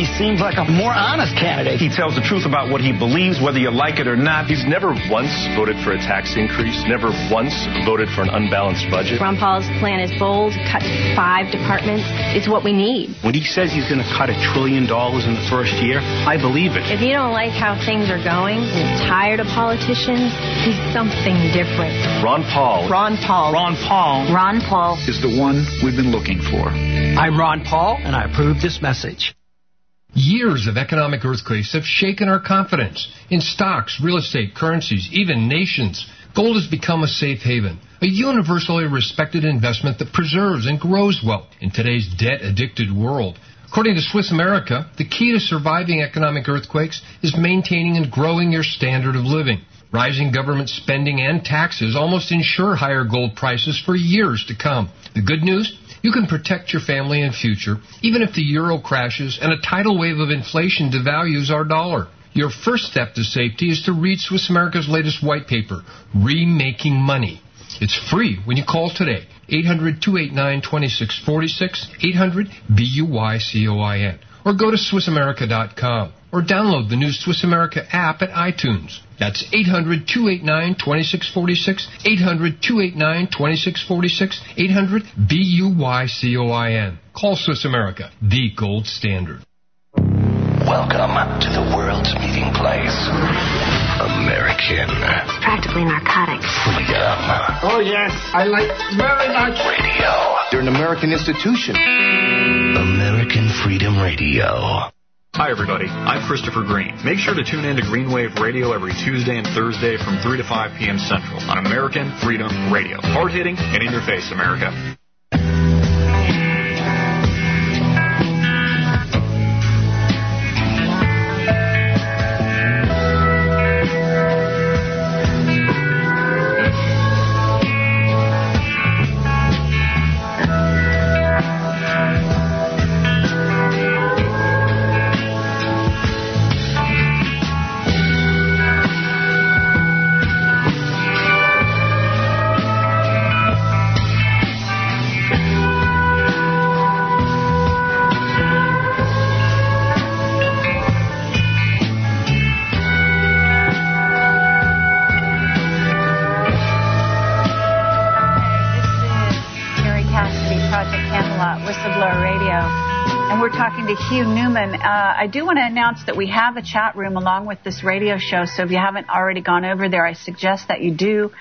seems like a more honest candidate. He tells the truth about what he believes, whether you like it or not. He's never once voted for a tax increase, never once voted for an unbalanced budget. Ron Paul's plan is bold, cut 5 departments. It's what we need. When he says he's going to cut $1 trillion in the first year, I believe it. If you don't like how things are going, and you're tired of politicians, he's something different. Ron Paul. Ron Paul. Ron Paul. Ron Paul is the one we've been looking for. I'm Ron Paul, and I approve this message. Years of economic earthquakes have shaken our confidence in stocks, real estate, currencies, even nations. Gold has become a safe haven, a universally respected investment that preserves and grows wealth in today's debt-addicted world. According to Swiss America, the key to surviving economic earthquakes is maintaining and growing your standard of living. Rising government spending and taxes almost ensure higher gold prices for years to come. The good news? You can protect your family and future, even if the euro crashes and a tidal wave of inflation devalues our dollar. Your first step to safety is to read Swiss America's latest white paper, Remaking Money. It's free when you call today, 800-289-2646, 800-BUYCOIN, or go to SwissAmerica.com, or download the new Swiss America app at iTunes. That's 800-289-2646, 800-289-2646, 800-BUYCOIN. Call Swiss America, the gold standard. Welcome to the world's meeting place. American. It's practically narcotic. Freedom. Oh, yes. I like very much. Radio. You're an American institution. American Freedom Radio. Hi, everybody. I'm Christopher Green. Make sure to tune in to Green Wave Radio every Tuesday and Thursday from 3 to 5 p.m. Central on American Freedom Radio. Hard-hitting and in your face, America. To Hugh Newman. I do want to announce that we have a chat room along with this radio show, so if you haven't already gone over there, I suggest that you do.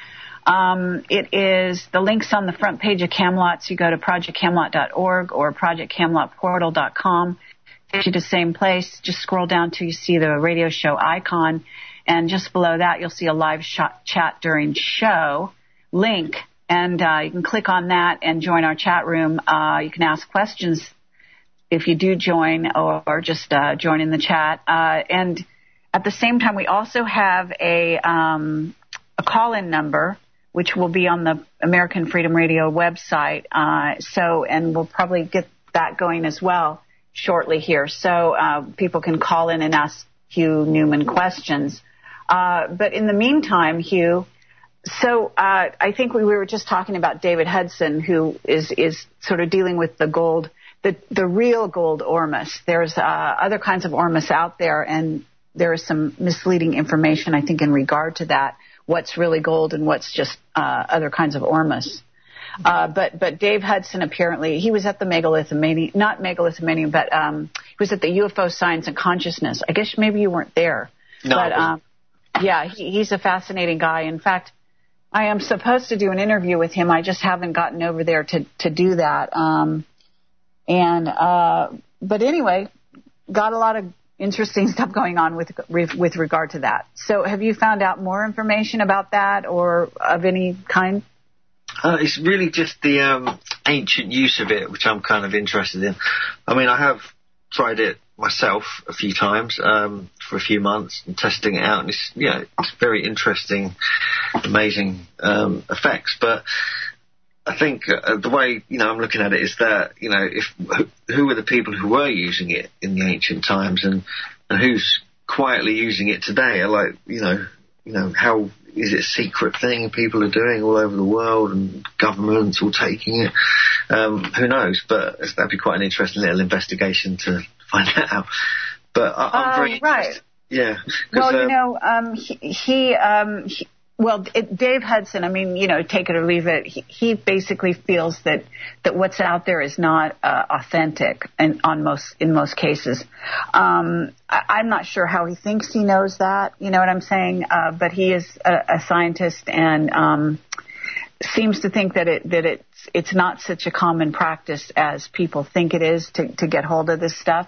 It is the links on the front page of Camelot, so you go to projectcamelot.org or projectcamelotportal.com. Takes you to the same place. Just scroll down till you see the radio show icon, and just below that you'll see a live chat during show link, and you can click on that and join our chat room. You can ask questions if you do join, or just join in the chat. And at the same time, we also have a call-in number, which will be on the American Freedom Radio website. And we'll probably get that going as well shortly here. So people can call in and ask Hugh Newman questions. But in the meantime, Hugh, so I think we were just talking about David Hudson, who is sort of dealing with the gold, the real gold Ormus. There's other kinds of Ormus out there, and there is some misleading information, I think, in regard to that, what's really gold and what's just other kinds of Ormus. But Dave Hudson, apparently, he was at the not Megalithomania, but he was at the UFO Science and Consciousness. I guess maybe you weren't there. No. But, yeah, he's a fascinating guy. In fact, I am supposed to do an interview with him. I just haven't gotten over there to do that. But anyway, got a lot of interesting stuff going on with regard to that. So have you found out more information about that or of any kind? It's really just the ancient use of it, which I'm kind of interested in. I mean, I have tried it myself a few times for a few months and testing it out, and it's very interesting, amazing effects. But I think the way I'm looking at it is that who were the people who were using it in the ancient times, and who's quietly using it today? Like how is it a secret thing people are doing all over the world, and governments all taking it? Who knows? But that'd be quite an interesting little investigation to find that out. But I'm very interested. Yeah. Well, Dave Hudson, I mean, take it or leave it. He basically feels that what's out there is not authentic, and in most cases. I'm not sure how he thinks he knows that. You know what I'm saying? But he is a scientist and seems to think that it's not such a common practice as people think it is to get hold of this stuff.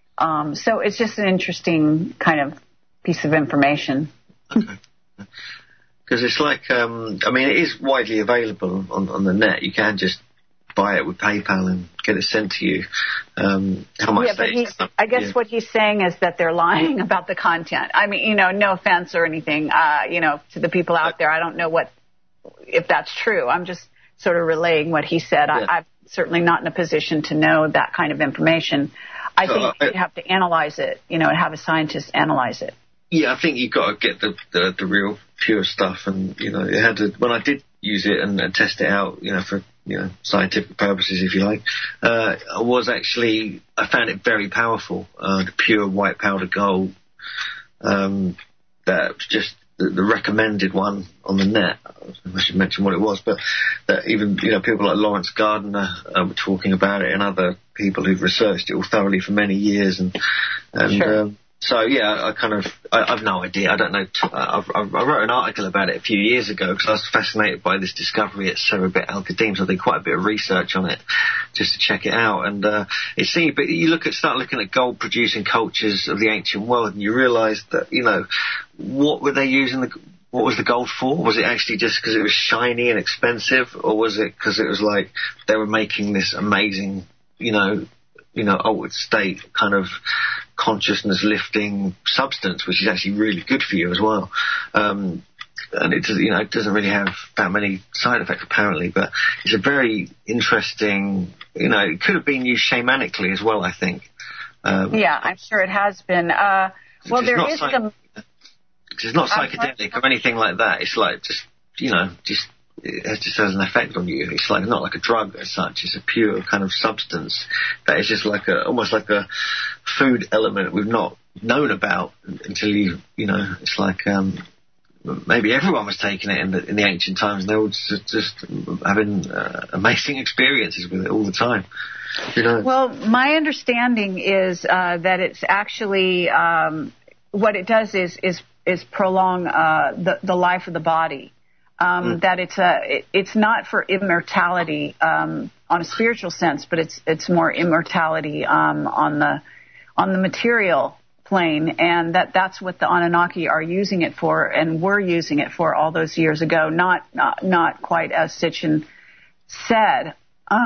So it's just an interesting kind of piece of information. Okay. Because it's like, it is widely available on the net. You can just buy it with PayPal and get it sent to you. How much? Yeah, but I guess what he's saying is that they're lying about the content. I mean, no offense or anything, to the people out there. I don't know if that's true. I'm just sort of relaying what he said. Yeah. I'm certainly not in a position to know that kind of information. I think you'd have to analyze it, have a scientist analyze it. Yeah, I think you've got to get the real pure stuff, and it had to. When I did use it and test it out, for scientific purposes, if you like, I found it very powerful. The pure white powder gold, that was just the recommended one on the net. I should mention what it was, but that even people like Lawrence Gardner were talking about it, and other people who've researched it all thoroughly for many years, and sure. So yeah, I've no idea. I don't know. I wrote an article about it a few years ago because I was fascinated by this discovery at Cerebet Al-Qadim, so I did quite a bit of research on it just to check it out. And it seemed, but you start looking at gold producing cultures of the ancient world, and you realise that what were they using what was the gold for? Was it actually just because it was shiny and expensive, or was it because it was like they were making this amazing, altered state kind of consciousness lifting substance, which is actually really good for you as well. And it doesn't really have that many side effects apparently, but it's a very interesting, it could have been used shamanically as well, I think. Yeah, I'm sure it has been. There is some... It's not psychedelic or anything like that. It's like it just has an effect on you. It's like not like a drug as such. It's a pure kind of substance that is just like almost like a food element we've not known about until it's like maybe everyone was taking it in the ancient times, and they were just having amazing experiences with it all the time. Well, my understanding is that it's actually what it does is prolong the life of the body. That it's not for immortality on a spiritual sense, but it's more immortality on the material plane, and that's what the Anunnaki are using it for, and were using it for all those years ago. Not quite as Sitchin said,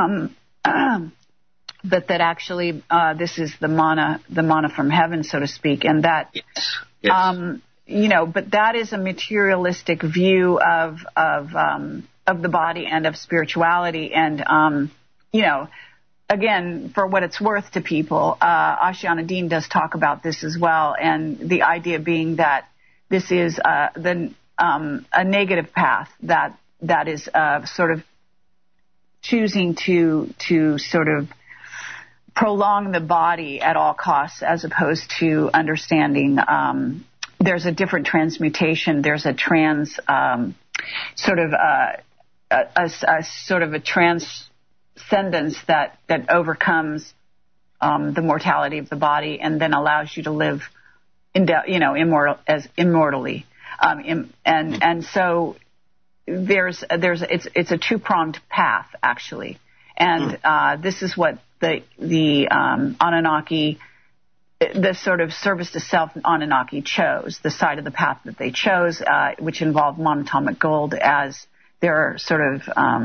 but that actually this is the mana from heaven, so to speak, and that. Yes. But that is a materialistic view of the body and of spirituality. And, again, for what it's worth to people, Ashiana Dean does talk about this as well. And the idea being that this is a negative path that is sort of choosing to sort of prolong the body at all costs, as opposed to understanding there's a different transmutation. There's a sort of a transcendence that overcomes the mortality of the body, and then allows you to live, immortally. And so it's a two-pronged path actually, and this is what the Anunnaki. The sort of service to self Anunnaki chose, the side of the path that they chose, which involved monatomic gold as their sort of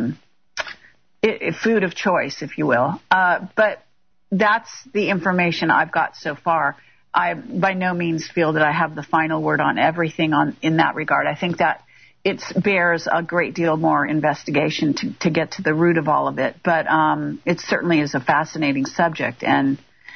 food of choice, if you will. But that's the information I've got so far. I by no means feel that I have the final word on everything in that regard. I think that it bears a great deal more investigation to get to the root of all of it. But it certainly is a fascinating subject, and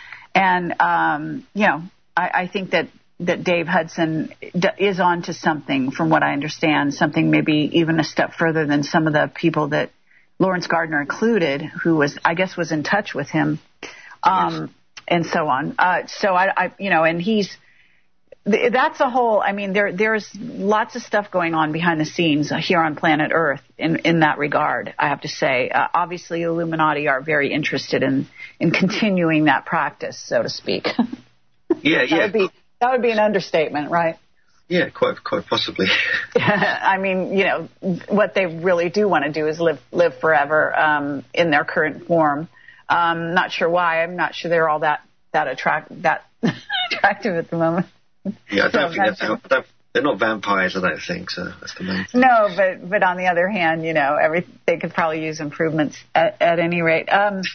I think that Dave Hudson is on to something, from what I understand, something maybe even a step further than some of the people that Lawrence Gardner included, who was in touch with him. Yes. and so on. So I and that's a whole. I mean, there's lots of stuff going on behind the scenes here on planet Earth in that regard. I have to say, obviously, Illuminati are very interested in continuing that practice, so to speak. That would be an understatement, right? Yeah, quite possibly. I mean, what they really do want to do is live forever in their current form. Not sure why. I'm not sure they're all that attractive at the moment. Yeah, I don't think they're not vampires. I don't think so. That's the main thing. No, but on the other hand, they could probably use improvements at any rate.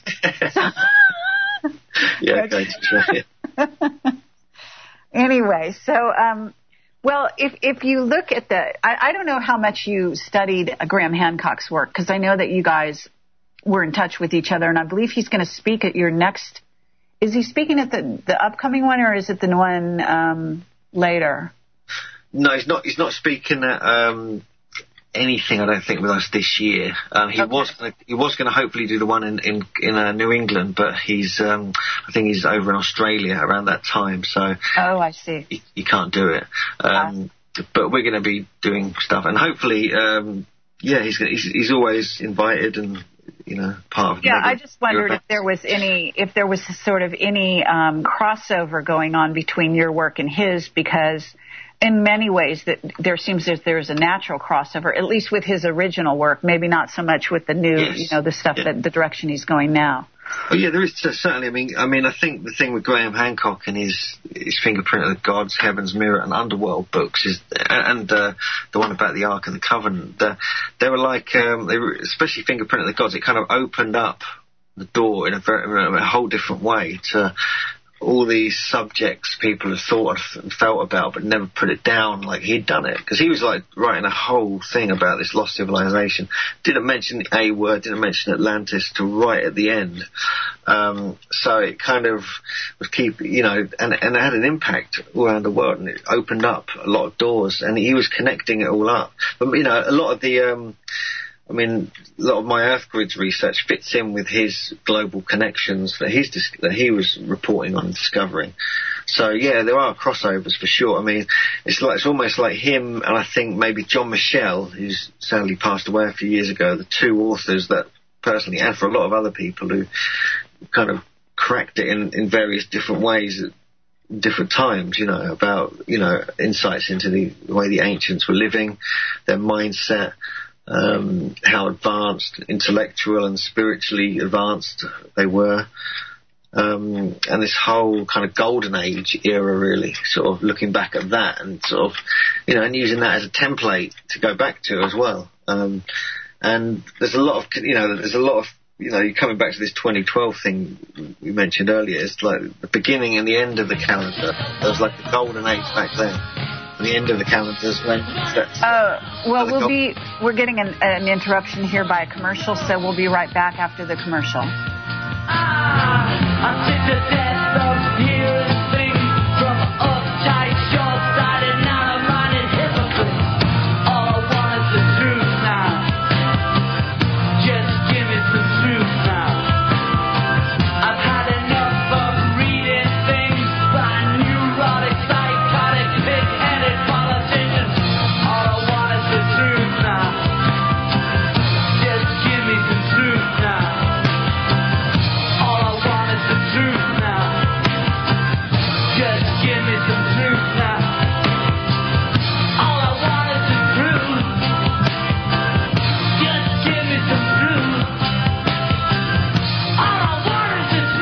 Yeah, okay, sure. Anyway, so well, if you look at I don't know how much you studied Graham Hancock's work, because I know that you guys were in touch with each other, and I believe he's going to speak at your next. Is he speaking at the upcoming one, or is it the one later? No, he's not. He's not speaking at anything, I don't think, with us this year. He was going to hopefully do the one in New England, but he's I think he's over in Australia around that time. So I see. He can't do it. But we're going to be doing stuff, and hopefully, he's always invited and. Part of. Yeah, I just wondered if there was any sort of any crossover going on between your work and his, because in many ways that there seems that there's a natural crossover, at least with his original work, maybe not so much with the new, the stuff that the direction he's going now. Oh yeah, there is certainly. I mean, I think the thing with Graham Hancock and his Fingerprint of the Gods, Heaven's Mirror, and Underworld books and the one about the Ark and the Covenant, they were like, especially Fingerprint of the Gods. It kind of opened up the door in a whole different way to all these subjects people have thought and felt about, but never put it down like he'd done it. Because he was like writing a whole thing about this lost civilization. Didn't mention a word, didn't mention Atlantis till right at the end. So it kind of was and it had an impact all around the world, and it opened up a lot of doors, and he was connecting it all up. But a lot of the a lot of my EarthGrids research fits in with his global connections that he was reporting on and discovering. So yeah, there are crossovers for sure. I mean, it's almost like him and I think maybe John Michel, who's sadly passed away a few years ago, the two authors that personally, and for a lot of other people who kind of cracked it in various different ways at different times, about insights into the way the ancients were living, their mindset. How advanced, intellectual and spiritually advanced they were, and this whole kind of golden age era, really, sort of looking back at that and sort of, and using that as a template to go back to as well. And there's a lot of, you're coming back to this 2012 thing we mentioned earlier. It's like the beginning and the end of the calendar. There was like the golden age back then. The end of the calendar is when. We're getting an interruption here by a commercial, so we'll be right back after the commercial. I'm sick to death of hearing things from uptight, short-sighted, narrow-minded hypocrites. All I want is the truth now. Just give me some truth now. I've had enough of reading things by neurotic, psychotic, big-headed politicians. All I want is the truth now. Just give me some truth now. All I want is the truth now. Just give me some truth now. All I want is the truth. Just give me some truth. All I want is the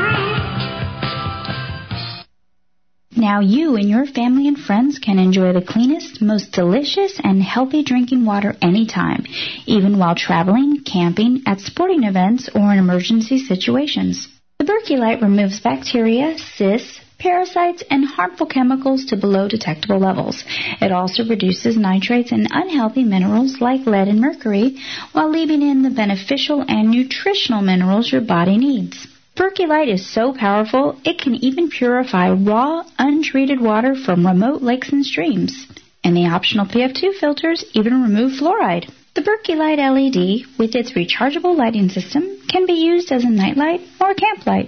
truth. Now you and your family and friends can enjoy the cleanest, most delicious, and healthy drinking water anytime, even while traveling, camping, at sporting events, or in emergency situations. The Berkeylight removes bacteria, cysts, parasites, and harmful chemicals to below detectable levels. It also reduces nitrates and unhealthy minerals like lead and mercury, while leaving in the beneficial and nutritional minerals your body needs. Berkeylight is so powerful, it can even purify raw, untreated water from remote lakes and streams. And the optional PF2 filters even remove fluoride. The Berkeylight LED, with its rechargeable lighting system, can be used as a nightlight or camp light.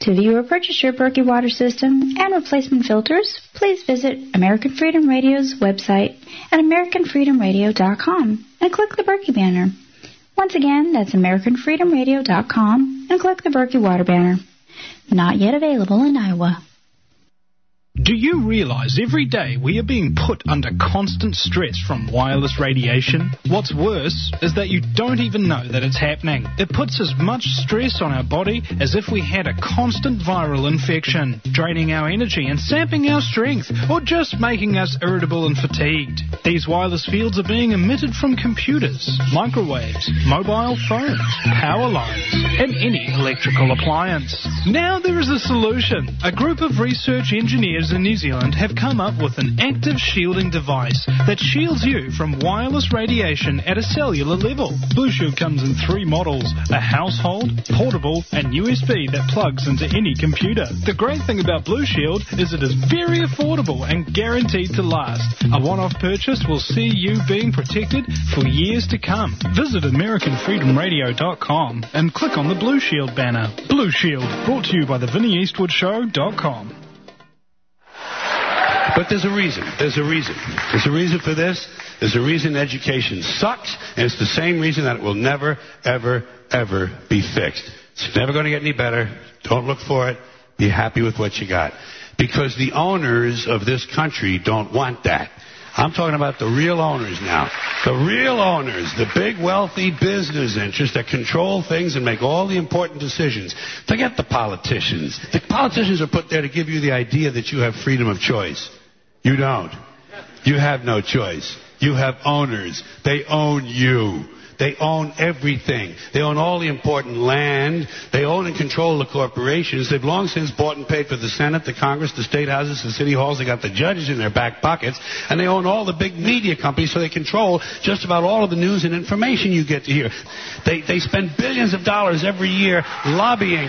To view or purchase your Berkey water system and replacement filters, please visit American Freedom Radio's website at AmericanFreedomRadio.com and click the Berkey banner. Once again, that's AmericanFreedomRadio.com and click the Berkey water banner. Not yet available in Iowa. Do you realize every day we are being put under constant stress from wireless radiation? What's worse is that you don't even know that it's happening. It puts as much stress on our body as if we had a constant viral infection, draining our energy and sapping our strength, or just making us irritable and fatigued. These wireless fields are being emitted from computers, microwaves, mobile phones, power lines, and any electrical appliance. Now there is a solution. A group of research engineers in New Zealand have come up with an active shielding device that shields you from wireless radiation at a cellular level. Blue Shield comes in 3 models, a household, portable, and USB that plugs into any computer. The great thing about Blue Shield is it is very affordable and guaranteed to last. A one-off purchase will see you being protected for years to come. Visit AmericanFreedomRadio.com and click on the Blue Shield banner. Blue Shield, brought to you by the VinnyEastwoodShow.com. But there's a reason. There's a reason. There's a reason for this. There's a reason education sucks, and it's the same reason that it will never, ever, ever be fixed. It's never going to get any better. Don't look for it. Be happy with what you got. Because the owners of this country don't want that. I'm talking about the real owners now. The real owners, the big wealthy business interests that control things and make all the important decisions. Forget the politicians. The politicians are put there to give you the idea that you have freedom of choice. You don't. You have no choice. You have owners. They own you. They own everything. They own all the important land. They own and control the corporations. They've long since bought and paid for the Senate, the Congress, the state houses, the city halls. They got the judges in their back pockets. And they own all the big media companies, so they control just about all of the news and information you get to hear. They spend billions of dollars every year lobbying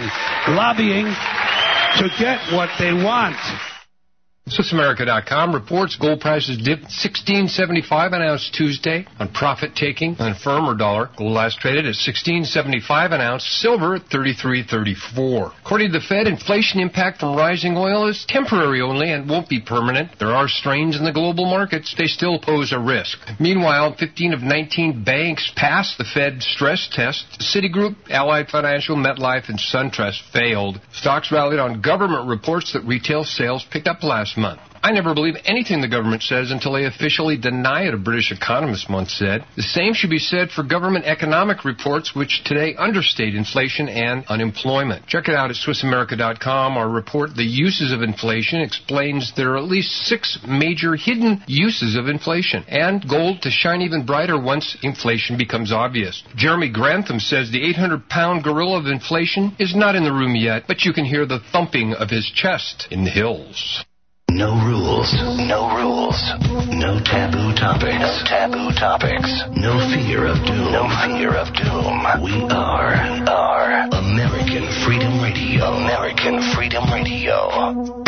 to get what they want. SwissAmerica.com reports gold prices dipped $16.75 an ounce Tuesday on profit-taking and firmer dollar. Gold last traded at $16.75 an ounce, silver at $33.34. According to the Fed, inflation impact from rising oil is temporary only and won't be permanent. There are strains in the global markets. They still pose a risk. Meanwhile, 15 of 19 banks passed the Fed stress test. Citigroup, Allied Financial, MetLife, and SunTrust failed. Stocks rallied on government reports that retail sales picked up last month. I never believe anything the government says until they officially deny it, a British economist once said. The same should be said for government economic reports, which today understate inflation and unemployment. Check it out at SwissAmerica.com. Our report, The Uses of Inflation, explains there are at least 6 major hidden uses of inflation, and gold to shine even brighter once inflation becomes obvious. Jeremy Grantham says the 800-pound gorilla of inflation is not in the room yet, but you can hear the thumping of his chest in the hills. No rules. No rules. No taboo topics. No taboo topics. No fear of doom. No fear of doom. We are American Freedom Radio. American Freedom Radio.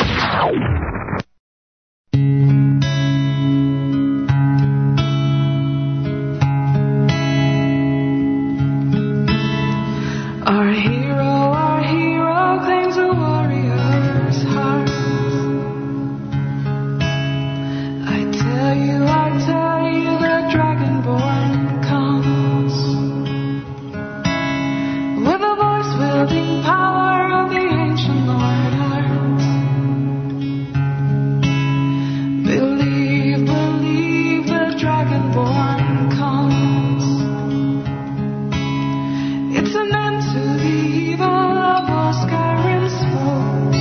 Our hero claims a warrior's heart. I tell you, the Dragonborn comes with a voice-wielding power of the ancient Lord Heart. Believe, the Dragonborn comes. It's an end to the evil of all Skyrim's foes.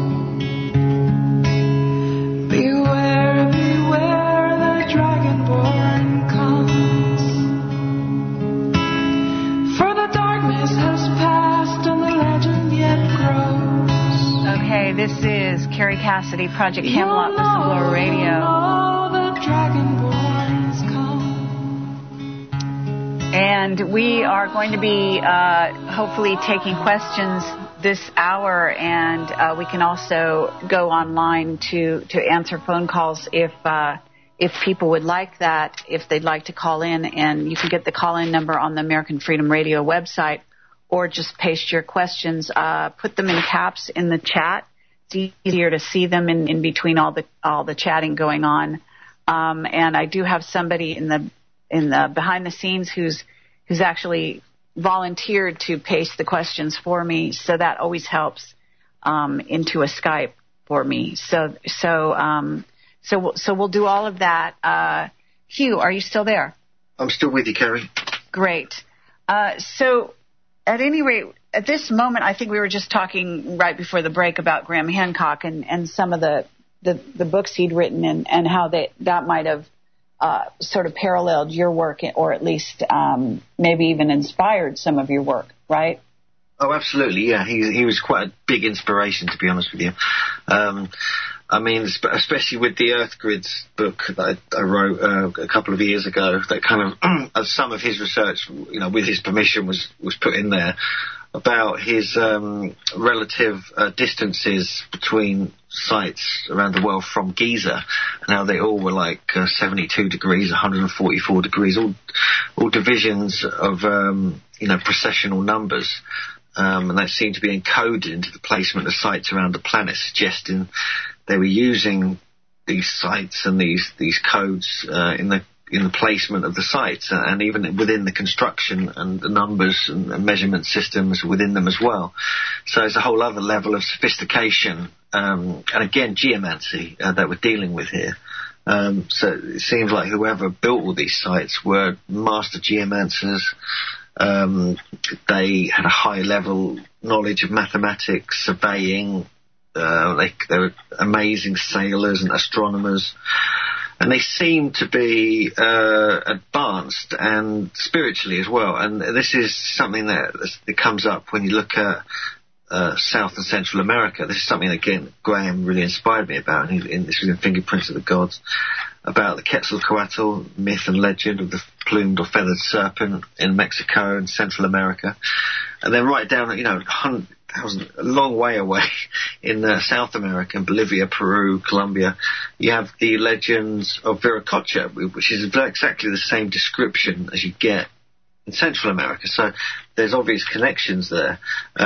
Beware, the Dragonborn comes. For the darkness has passed and the legend yet grows. Okay, this is Carrie Cassidy, Project Camelot, Whistleblower Radio. The Dragonborns come. And we are going to be hopefully taking questions this hour, and we can also go online to answer phone calls if people would like that, if they'd like to call in. And you can get the call-in number on the American Freedom Radio website, or just paste your questions. Put them in caps in the chat. It's easier to see them in between all the chatting going on. And I do have somebody in the behind the scenes who's actually volunteered to paste the questions for me, so that always helps into a Skype for me. So we'll do all of that. Hugh, are you still there? I'm still with you, Kerry. Great. So at any rate, at this moment, I think we were just talking right before the break about Graham Hancock and some of the books he'd written and how that might have sort of paralleled your work, or at least maybe even inspired some of your work, right? Oh, absolutely, yeah. He was quite a big inspiration, to be honest with you. I mean, especially with the Earth Grids book that I wrote a couple of years ago, that kind of some of his research, with his permission, was put in there about his relative distances between sites around the world from Giza, and how they all were like 72 degrees, 144 degrees, all divisions of precessional numbers. And that seemed to be encoded into the placement of sites around the planet, suggesting they were using these sites and these codes in the placement of the sites, and even within the construction and the numbers and measurement systems within them as well. So it's a whole other level of sophistication, and again, geomancy that we're dealing with here. So it seems like whoever built all these sites were master geomancers. They had a high level knowledge of mathematics, surveying. They were amazing sailors and astronomers, and they seem to be advanced and spiritually as well. And this is something that comes up when you look at South and Central America. This is something, again, Graham really inspired me about. This was in Fingerprints of the Gods, about the Quetzalcoatl myth and legend of the plumed or feathered serpent in Mexico and Central America. And then right down, a long way away in South America, in Bolivia, Peru, Colombia, you have the legends of Viracocha, which is exactly the same description as you get in Central America. So there's obvious connections there.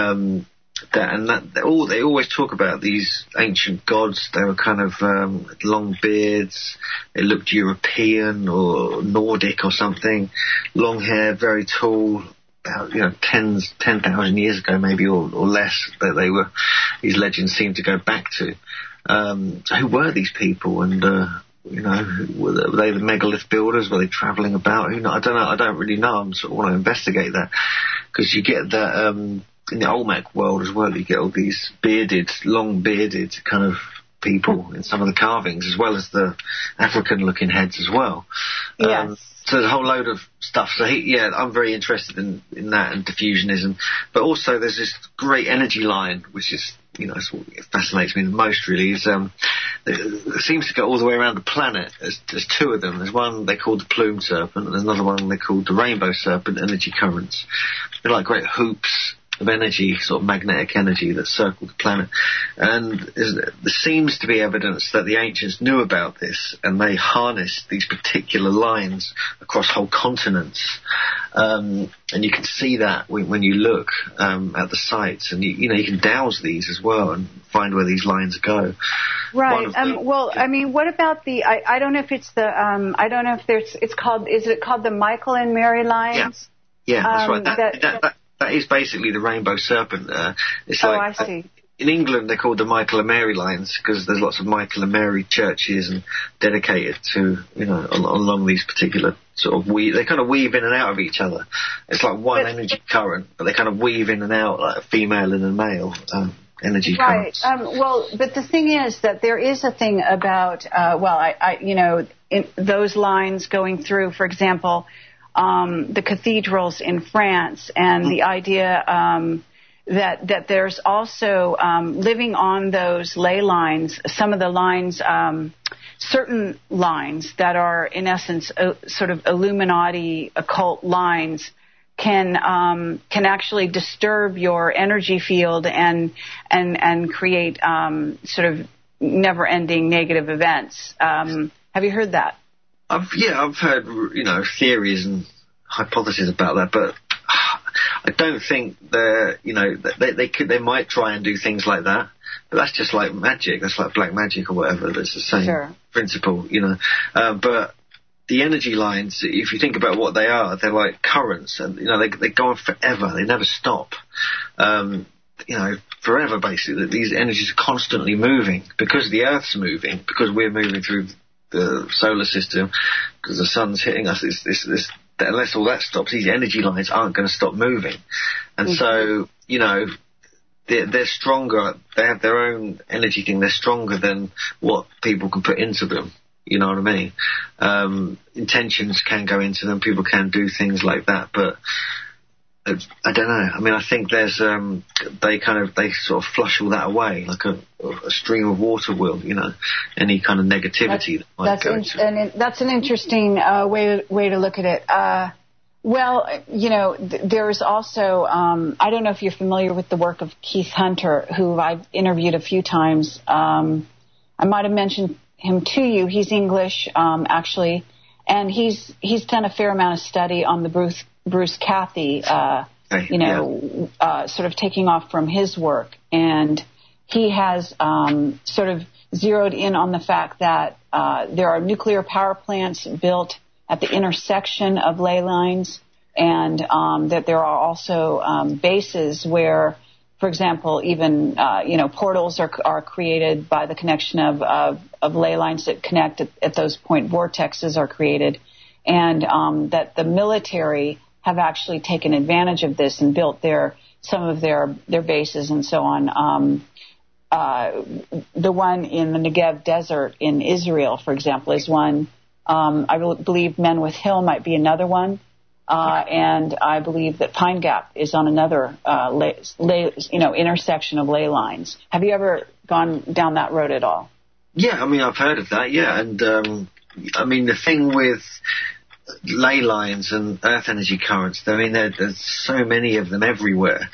They always talk about these ancient gods. They were kind of long beards. They looked European or Nordic or something. Long hair, very tall. About 10,000 years ago, maybe or less. That these legends seem to go back to. So who were these people? And were they the megalith builders? Were they travelling about? I don't know. I don't really know. I sort of want to investigate that, because you get that. In the Olmec world as well, you get all these long bearded kind of people in some of the carvings, as well as the African-looking heads as well. Yes. So there's a whole load of stuff. So I'm very interested in that and diffusionism. But also there's this great energy line, which is, it's what fascinates me the most, really, is it seems to go all the way around the planet. There's two of them. There's one they call the plumed serpent, and there's another one they call the rainbow serpent energy currents. They're like great hoops of energy, sort of magnetic energy that circled the planet. And there seems to be evidence that the ancients knew about this, and they harnessed these particular lines across whole continents. And you can see that when you look at the sites, and you can douse these as well and find where these lines go. Right. What about I don't know if it's is it called the Michael and Mary lines? Yeah, that's right. That is basically the rainbow serpent. It's I see. In England, they're called the Michael and Mary lines because there's lots of Michael and Mary churches and dedicated to, along these particular sort of they kind of weave in and out of each other. It's like one energy current, but they kind of weave in and out like a female and a male energy currents. Right. But the thing is that there is a thing about, in those lines going through, for example, the cathedrals in France, and the idea that there's also living on those ley lines, some of the lines, certain lines that are in essence sort of Illuminati occult lines can actually disturb your energy field and create sort of never-ending negative events. Have you heard that? I've heard, theories and hypotheses about that, but I don't think they might try and do things like that, but that's just like magic. That's like black magic or whatever. That's the same principle, but the energy lines, if you think about what they are, they're like currents, and they go on forever. They never stop. Forever basically. These energies are constantly moving because the Earth's moving, because we're moving through the solar system, because the sun's hitting us. Unless all that stops, these energy lines aren't going to stop moving, and so they're stronger. They have their own energy thing. They're stronger than what people can put into them. You know what I mean? Intentions can go into them. People can do things like that, but I don't know. I mean, I think there's they sort of flush all that away like a stream of water will. Any kind of negativity that might go into. And that's an interesting way to look at it. There's also I don't know if you're familiar with the work of Keith Hunter, who I've interviewed a few times. I might have mentioned him to you. He's English, actually, and he's done a fair amount of study on the Bruce Cathy, sort of taking off from his work, and he has sort of zeroed in on the fact that there are nuclear power plants built at the intersection of ley lines, and that there are also bases where, for example, even portals are created by the connection of ley lines that connect at those point. Vortexes are created, and that the military have actually taken advantage of this and built some of their bases and so on. The one in the Negev Desert in Israel, for example, is one. I believe Men with Hill might be another one. And I believe that Pine Gap is on another intersection of ley lines. Have you ever gone down that road at all? Yeah, I mean, I've heard of that, yeah. And, the thing with ley lines and earth energy currents, I mean, there's so many of them everywhere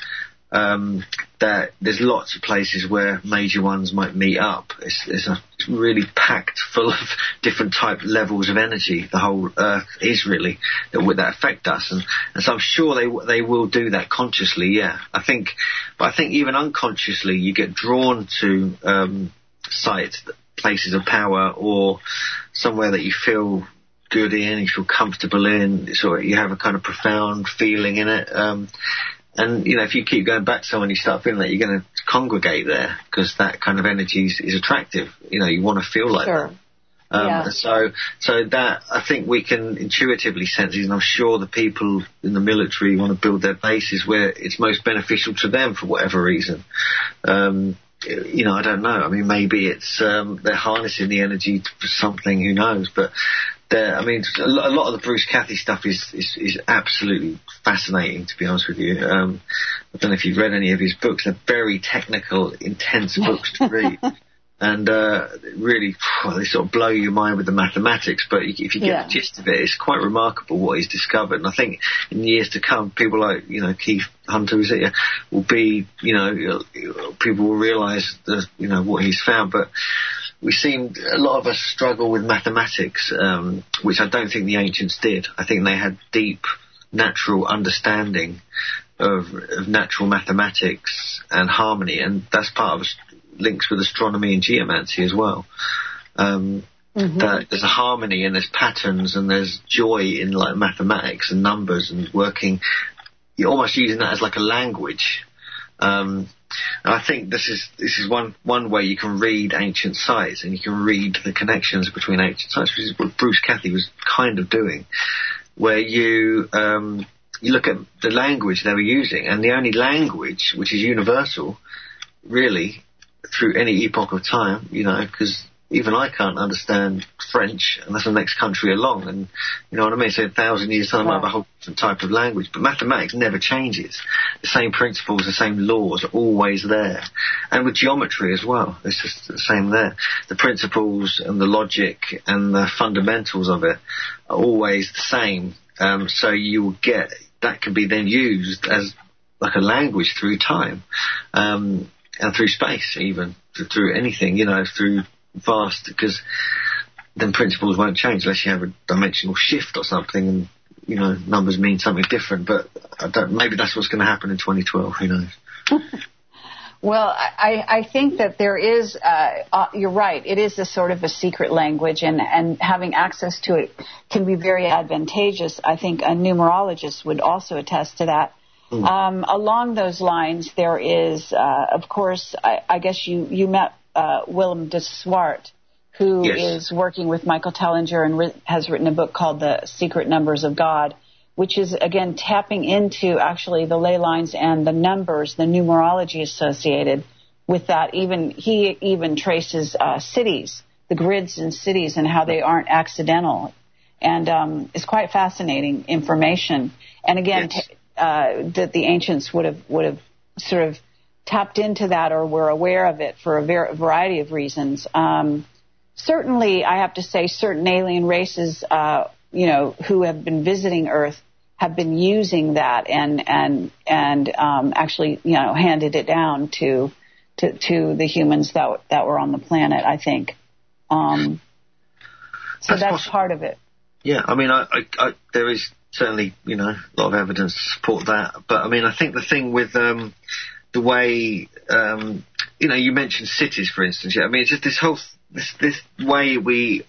that there's lots of places where major ones might meet up. It's really packed full of different type levels of energy. The whole Earth is really that affect us, and so I'm sure they will do that consciously. Yeah, I think even unconsciously you get drawn to sites, places of power, or somewhere that you feel good in, you feel comfortable in, so you have a kind of profound feeling in it. And, if you keep going back to someone, you start feeling that you're going to congregate there because that kind of energy is attractive. You want to feel like that. So that, I think we can intuitively sense it, and I'm sure the people in the military want to build their bases where it's most beneficial to them for whatever reason. I don't know. I mean, maybe it's they're harnessing the energy for something, who knows, but a lot of the Bruce Cathy stuff is absolutely fascinating, to be honest with you. I don't know if you've read any of his books. They're very technical, intense books to read. And really, they sort of blow your mind with the mathematics. But if you get the gist of it, it's quite remarkable what he's discovered. And I think in years to come, people like, Keith Hunter, will be, people will realise what he's found. But we seem, a lot of us struggle with mathematics, which I don't think the ancients did. I think they had deep natural understanding of natural mathematics and harmony, and that's part of links with astronomy and geomancy as well. That there's a harmony and there's patterns and there's joy in like mathematics and numbers and working. You're almost using that as like a language. And I think this is one way you can read ancient sites, and you can read the connections between ancient sites, which is what Bruce Cathy was kind of doing, where you look at the language they were using, and the only language which is universal, really, through any epoch of time, because even I can't understand French, and that's the next country along, and you know what I mean? So 1,000 years time, I have a whole different type of language. But mathematics never changes. The same principles, the same laws are always there. And with geometry as well, it's just the same there. The principles and the logic and the fundamentals of it are always the same. So you will get, that can be then used as like a language through time, and through space even, through anything, through vast, because then principles won't change unless you have a dimensional shift or something, and numbers mean something different. But maybe that's what's going to happen in 2012. Who knows? Well, I think that there is, you're right, it is a sort of a secret language, and having access to it can be very advantageous. I think a numerologist would also attest to that. Along those lines, there is, of course, I guess you met Willem de Swart, who is working with Michael Tellinger and has written a book called The Secret Numbers of God, which is, again, tapping into actually the ley lines and the numbers, the numerology associated with that. He even traces cities, the grids in cities, and how they aren't accidental. And it's quite fascinating information. And again, that the ancients would have sort of tapped into that or were aware of it for a variety of reasons. Certainly, I have to say, certain alien races, who have been visiting Earth, have been using that and actually, handed it down to the humans that were on the planet, I think. So that's part of it. Yeah, I mean, I there is certainly, a lot of evidence to support that. But, I mean, I think the thing with the way, you mentioned cities, for instance. Yeah, I mean, it's just this whole this way we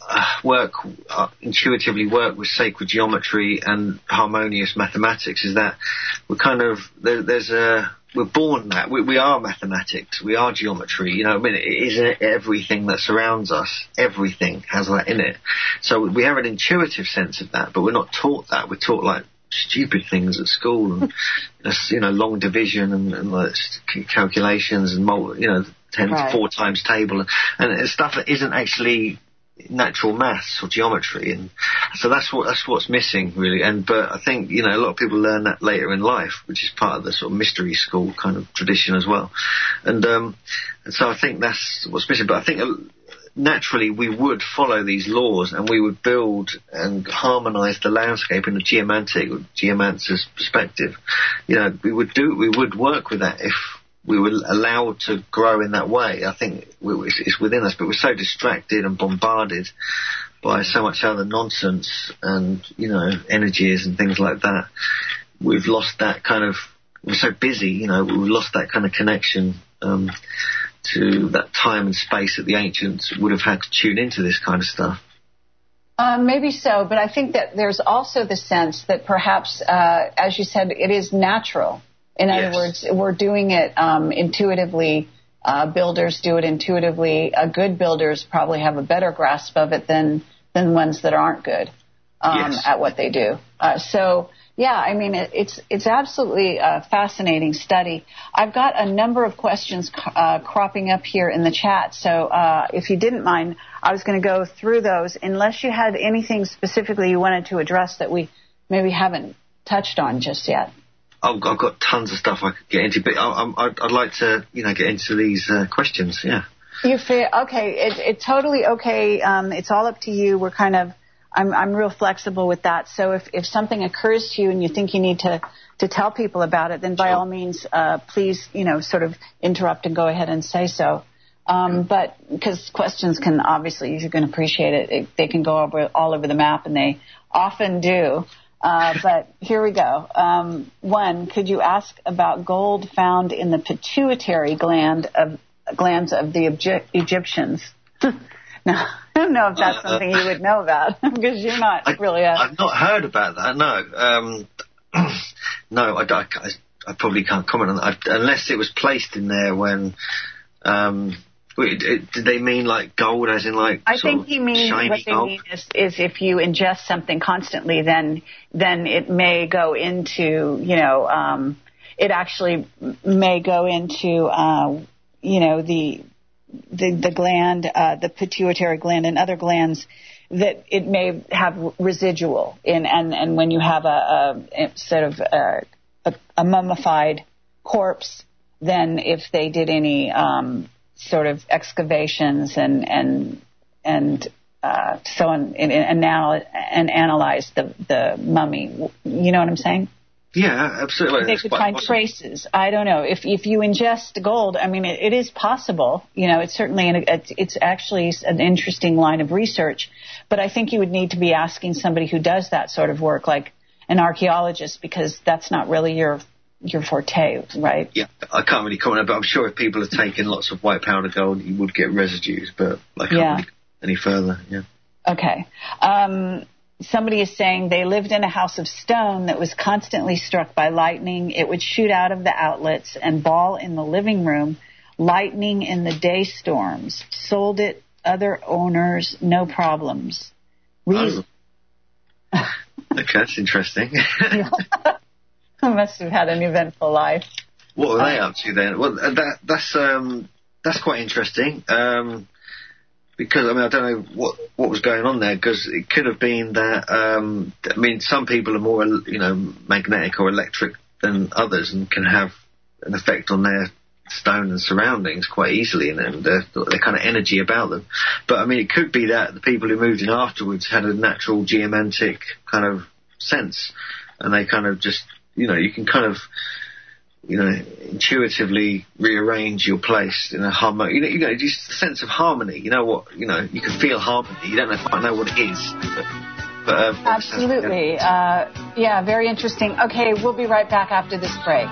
intuitively work with sacred geometry and harmonious mathematics is that we're kind of we're born that we are mathematics, we are geometry. I mean, it is everything that surrounds us. Everything has that in it. So we have an intuitive sense of that, but we're not taught that. We're taught like stupid things at school, and long division and like calculations and 4 times table and stuff that isn't actually natural maths or geometry, and so that's what's missing really. But I think a lot of people learn that later in life, which is part of the sort of mystery school kind of tradition as well, and so I think that's what's missing. But I think naturally we would follow these laws and we would build and harmonize the landscape in a geomancer's perspective. We would work with that if we were allowed to grow in that way. I think it's within us, but we're so distracted and bombarded by so much other nonsense and, energies and things like that. We've lost that kind of, we're so busy, we've lost that kind of connection to that time and space that the ancients would have had to tune into this kind of stuff. Maybe so, but I think that there's also the sense that perhaps, as you said, it is natural. In other words, we're doing it intuitively. Builders do it intuitively. Good builders probably have a better grasp of it than ones that aren't good at what they do. I mean, it's absolutely a fascinating study. I've got a number of questions cropping up here in the chat, so if you didn't mind, I was going to go through those, unless you had anything specifically you wanted to address that we maybe haven't touched on just yet. I've got tons of stuff I could get into, but I'd like to, get into these questions. Yeah. You feel okay? It's totally okay. It's all up to you. We're kind of, I'm real flexible with that. So if something occurs to you and you think you need to tell people about it, then by all means, please, sort of interrupt and go ahead and say so. But because questions can obviously, you can appreciate it, they can go all over the map, and they often do. But here we go. One, could you ask about gold found in the pituitary glands of the Egyptians? Now, I don't know if that's something you would know about, because you're not really I've not heard about that, no. No, I probably can't comment on that, unless it was placed in there when... did they mean like gold, as in like I think he means what they mean is if you ingest something constantly, then it may go into, it actually may go into, the gland, the pituitary gland and other glands, that it may have residual in, and when you have a sort of a mummified corpse, then if they did any sort of excavations and so on, and analyze the mummy, you know what I'm saying? Yeah, absolutely. They could find traces. I don't know. If you ingest gold, I mean, it is possible. It's certainly it's actually an interesting line of research. But I think you would need to be asking somebody who does that sort of work, like an archaeologist, because that's not really your forte, right? Yeah, I can't really comment, but I'm sure if people have taken lots of white powder gold, you would get residues, but I can't really go any further. Yeah. Okay. Somebody is saying they lived in a house of stone that was constantly struck by lightning. It would shoot out of the outlets and ball in the living room. Lightning in the day storms. Sold it, other owners, no problems. Okay, that's interesting. I must have had an eventful life. What were they up to then? Well, that's quite interesting. Because, I mean, I don't know what was going on there, because it could have been that, I mean, some people are more, magnetic or electric than others and can have an effect on their stone and surroundings quite easily, and their kind of energy about them. But, I mean, it could be that the people who moved in afterwards had a natural geomantic kind of sense, and they kind of just, you can kind of, intuitively rearrange your place in a harmony. Just a sense of harmony. You can feel harmony. You don't quite know what it is. But absolutely. Very interesting. Okay, we'll be right back after this break.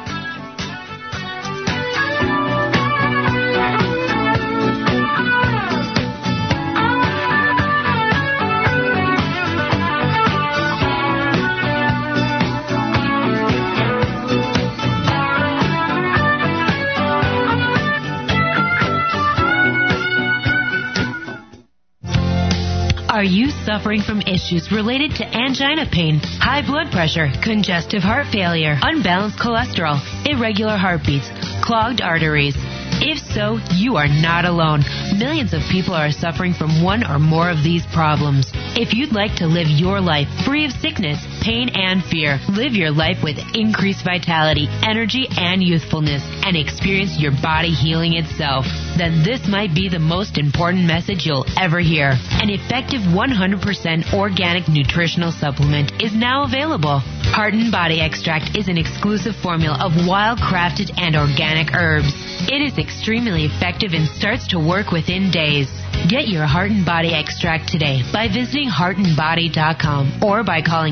Are you suffering from issues related to angina pain, high blood pressure, congestive heart failure, unbalanced cholesterol, irregular heartbeats, clogged arteries? If so, you are not alone. Millions of people are suffering from one or more of these problems. If you'd like to live your life free of sickness, pain, and fear, live your life with increased vitality, energy, and youthfulness, and experience your body healing itself, then this might be the most important message you'll ever hear. An effective 100% organic nutritional supplement is now available. Heart and Body Extract is an exclusive formula of wild-crafted and organic herbs. It is extremely effective and starts to work within days. Get your Heart and Body Extract today by visiting heartandbody.com or by calling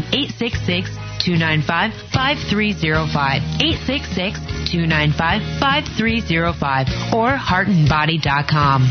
866-295-5305, 866-295-5305, or heartandbody.com.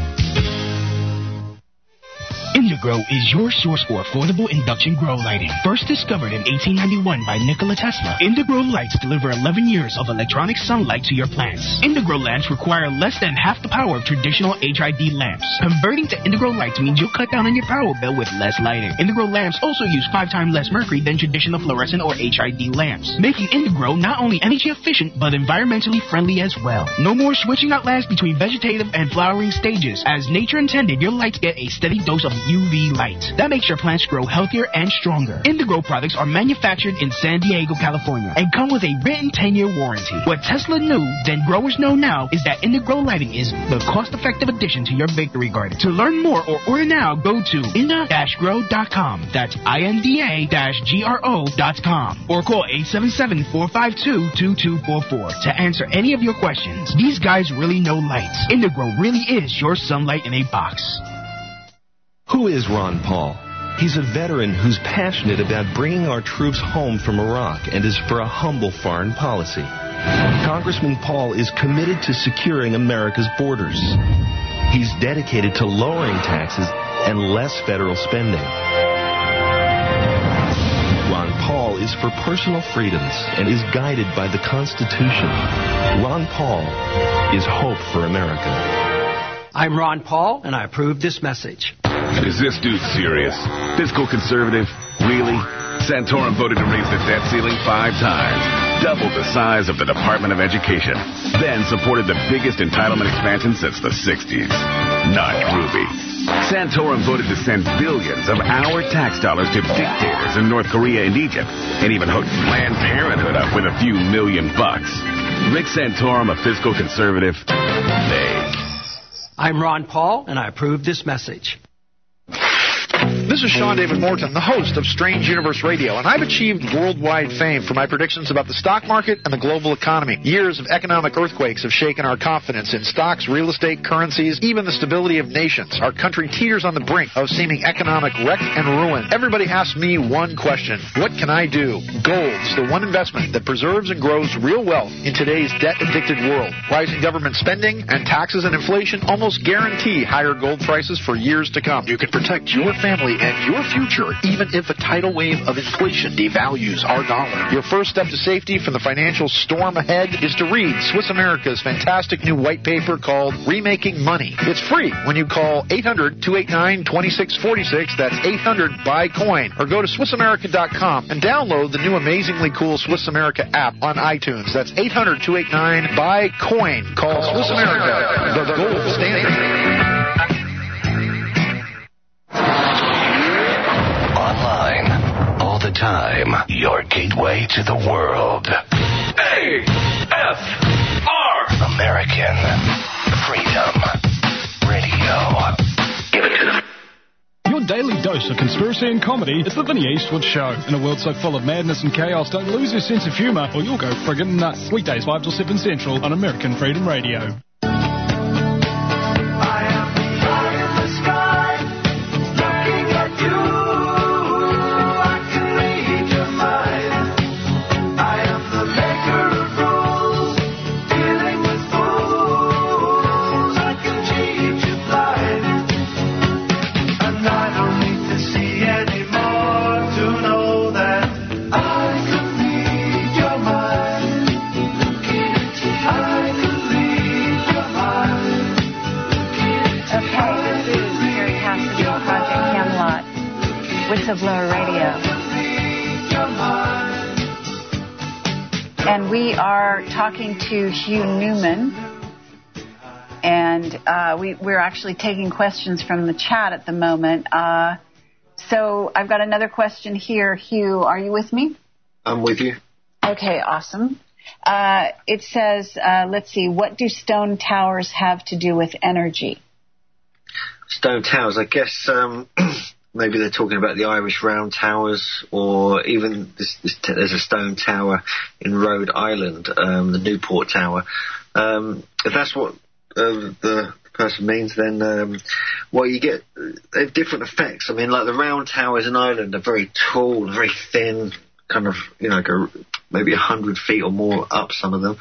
Indigrow is your source for affordable induction grow lighting. First discovered in 1891 by Nikola Tesla, Indigrow lights deliver 11 years of electronic sunlight to your plants. Indigrow lamps require less than half the power of traditional HID lamps. Converting to Indigrow lights means you'll cut down on your power bill with less lighting. Indigrow lamps also use 5 times less mercury than traditional fluorescent or HID lamps, making Indigrow not only energy efficient but environmentally friendly as well. No more switching out lamps between vegetative and flowering stages. As nature intended, your lights get a steady dose of UV light. That makes your plants grow healthier and stronger. Indigrow products are manufactured in San Diego, California, and come with a written 10-year warranty. What Tesla knew, then growers know now, is that Indigrow lighting is the cost-effective addition to your victory garden. To learn more or order now, go to inda-grow.com. That's INDA-GRO.com. Or call 877-452-2244 to answer any of your questions. These guys really know lights. Indigrow really is your sunlight in a box. Who is Ron Paul? He's a veteran who's passionate about bringing our troops home from Iraq and is for a humble foreign policy. Congressman Paul is committed to securing America's borders. He's dedicated to lowering taxes and less federal spending. Ron Paul is for personal freedoms and is guided by the Constitution. Ron Paul is hope for America. I'm Ron Paul, and I approve this message. Is this dude serious? Fiscal conservative? Really? Santorum voted to raise the debt ceiling 5 times, double the size of the Department of Education, then supported the biggest entitlement expansion since the 60s. Not groovy. Santorum voted to send billions of our tax dollars to dictators in North Korea and Egypt, and even hooked Planned Parenthood up with a few $1 million. Rick Santorum, a fiscal conservative? Nay. I'm Ron Paul, and I approve this message. This is Sean David Morton, the host of Strange Universe Radio, and I've achieved worldwide fame for my predictions about the stock market and the global economy. Years of economic earthquakes have shaken our confidence in stocks, real estate, currencies, even the stability of nations. Our country teeters on the brink of seeming economic wreck and ruin. Everybody asks me one question: what can I do? Gold's the one investment that preserves and grows real wealth in today's debt-addicted world. Rising government spending and taxes and inflation almost guarantee higher gold prices for years to come. You can protect your family and your future even if a tidal wave of inflation devalues our dollar. Your first step to safety from the financial storm ahead is to read Swiss America's fantastic new white paper called Remaking Money. It's free when you call 800-289-2646. That's 800-BUY-COIN. Or go to SwissAmerica.com and download the new amazingly cool Swiss America app on iTunes. That's 800-289-BUY-COIN. Call Swiss America, the gold standard. Online, all the time, your gateway to the world. AFR! American Freedom Radio. Give it to them. Your daily dose of conspiracy and comedy is the Vinny Eastwood Show. In a world so full of madness and chaos, don't lose your sense of humour or you'll go friggin' nuts. Weekdays 5 till 7 Central on American Freedom Radio. Whistleblower Radio. And we are talking to Hugh Newman. And we're actually taking questions from the chat at the moment. So I've got another question here. Hugh, are you with me? I'm with you. Okay, awesome. It says, let's see, what do stone towers have to do with energy? Stone towers, I guess... maybe they're talking about the Irish Round Towers, or even there's a stone tower in Rhode Island, the Newport Tower. If that's what the person means, then well, you get they have different effects. I mean, like the round towers in Ireland are very tall, very thin, kind of go maybe 100 feet or more up, some of them,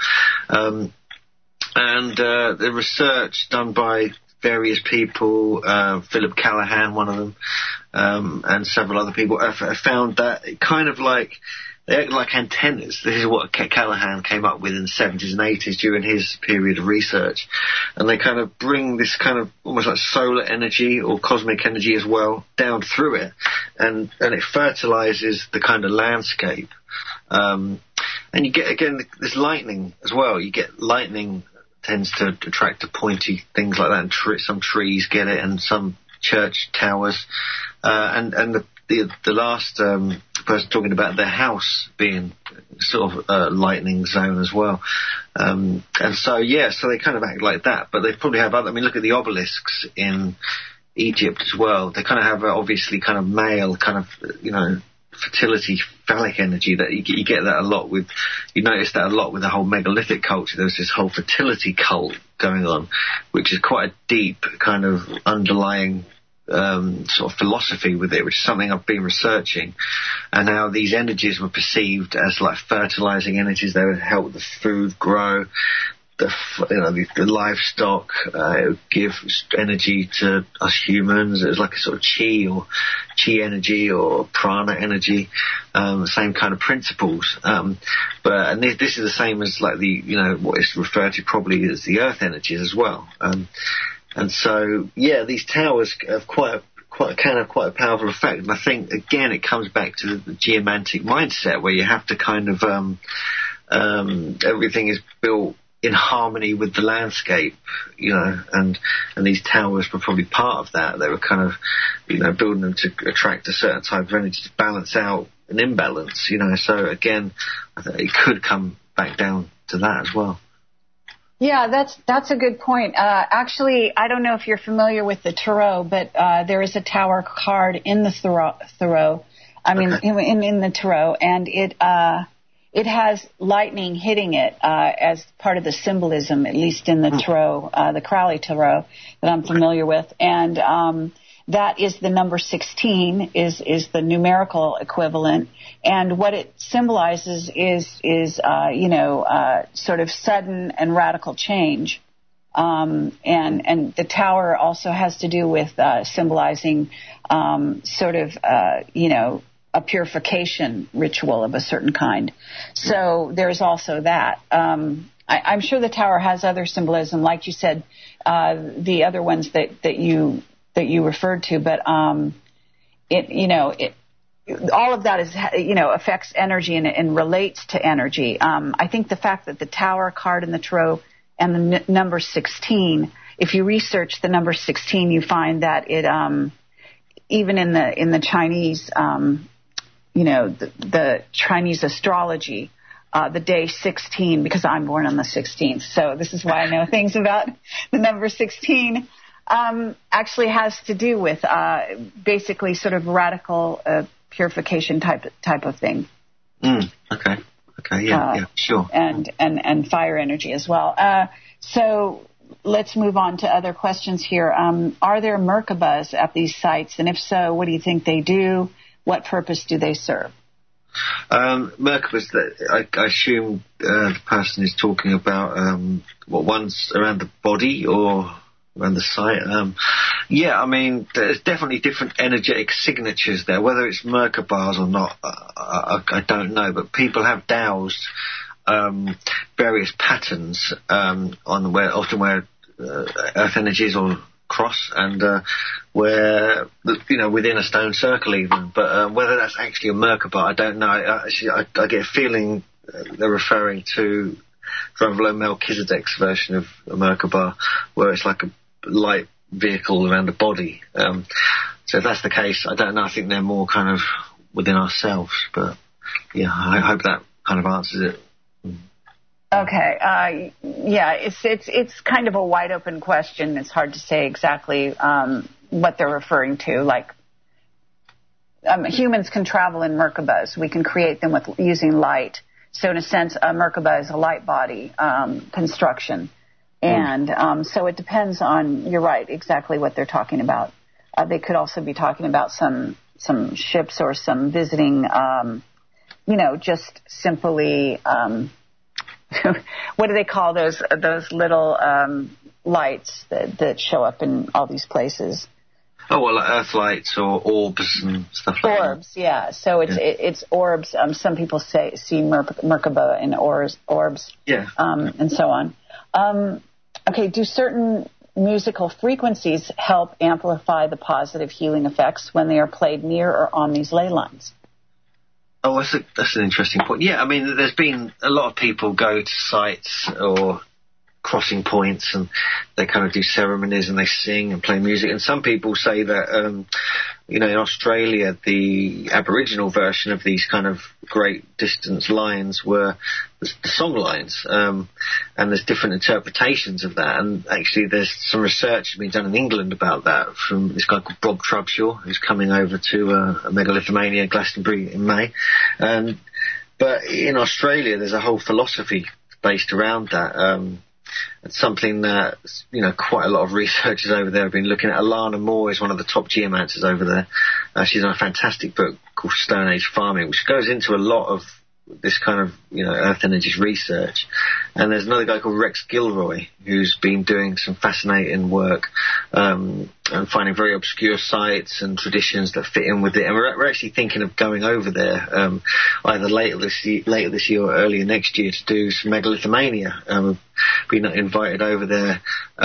and the research done by various people, Philip Callahan, one of them, and several other people, have found that it kind of like, they act like antennas. This is what Callahan came up with in the 70s and 80s during his period of research. And they kind of bring this kind of almost like solar energy or cosmic energy as well down through it. And it fertilizes the kind of landscape. And you get, again, this lightning as well. You get lightning tends to attract to pointy things like that, and some trees get it, and some church towers, and the last person talking about their house being sort of a lightning zone as well, and so they kind of act like that, but they probably have other. I mean, look at the obelisks in Egypt as well. They kind of have obviously kind of male kind of fertility, phallic energy that you get that a lot with. You notice that a lot with the whole megalithic culture. There's this whole fertility cult going on, which is quite a deep kind of underlying sort of philosophy with it, which is something I've been researching. And how these energies were perceived as like fertilizing energies. They would help the food grow, the livestock, it would give energy to us humans. It was like a sort of chi energy or prana energy, same kind of principles. But this is the same as like what is referred to probably as the earth energies as well. And so these towers have can have quite a powerful effect. And I think again it comes back to the geomantic mindset where you have to kind of everything is built in harmony with the landscape, and these towers were probably part of that. They were kind of, building them to attract a certain type of energy to balance out an imbalance, So again, I think it could come back down to that as well. Yeah, that's a good point. Actually, I don't know if you're familiar with the tarot, but there is a tower card in the tarot. I mean, in the tarot, and it has lightning hitting it as part of the symbolism, at least in the tarot, the Crowley tarot that I'm familiar with, and that is the number 16 is the numerical equivalent, and what it symbolizes is sort of sudden and radical change, and the tower also has to do with symbolizing sort of a purification ritual of a certain kind. So there's also that. I'm sure the tower has other symbolism, like you said, the other ones that you referred to, but all of that is affects energy and relates to energy. I think the fact that the tower card in the tarot and the number 16, if you research the number 16, you find that it even in the Chinese the Chinese astrology, the day 16, because I'm born on the 16th, so this is why I know things about the number 16. Actually has to do with basically sort of radical purification type of thing. Okay, yeah, sure. And fire energy as well. So let's move on to other questions here. Are there Merkabahs at these sites? And if so, what do you think they do? What purpose do they serve? Merkabahs, I assume the person is talking about one's around the body or around the site. I mean, there's definitely different energetic signatures there. Whether it's Merkabahs or not, I don't know. But people have dowsed various patterns on where earth energies or cross, and where within a stone circle even. But whether that's actually a Merkabah, I don't know. I get a feeling they're referring to Drunvalo Melchizedek's version of a Merkabah, where it's like a light vehicle around the body. So if that's the case, I don't know. I think they're more kind of within ourselves. But yeah, I hope that kind of answers it. Okay. It's kind of a wide open question. It's hard to say exactly what they're referring to. Like humans can travel in Merkabahs. We can create them using light. So in a sense, a Merkabah is a light body construction. And so it depends on, you're right, exactly what they're talking about. They could also be talking about some ships or some visiting, just simply, what do they call those little lights that show up in all these places? Oh, well, like earth lights or orbs and stuff like that. Orbs, yeah. So it's orbs. See Merkabah in orbs. Yeah. And so on. Okay, do certain musical frequencies help amplify the positive healing effects when they are played near or on these ley lines? Oh, that's an interesting point. Yeah, I mean, there's been a lot of people go to sites or crossing points and they kind of do ceremonies and they sing and play music. And some people say that, in Australia, the Aboriginal version of these kind of great distance lines were the song lines. And there's different interpretations of that. And actually, there's some research being done in England about that from this guy called Bob Trubshaw, who's coming over to a Megalithomania, Glastonbury in May. But in Australia, there's a whole philosophy based around that. It's something that, quite a lot of researchers over there have been looking at. Alana Moore is one of the top geomancers over there. She's done a fantastic book called Stone Age Farming, which goes into a lot of this kind of, earth energies research. And there's another guy called Rex Gilroy who's been doing some fascinating work and finding very obscure sites and traditions that fit in with it. And we're actually thinking of going over there either later this year or earlier next year to do some Megalithomania. We've been invited over there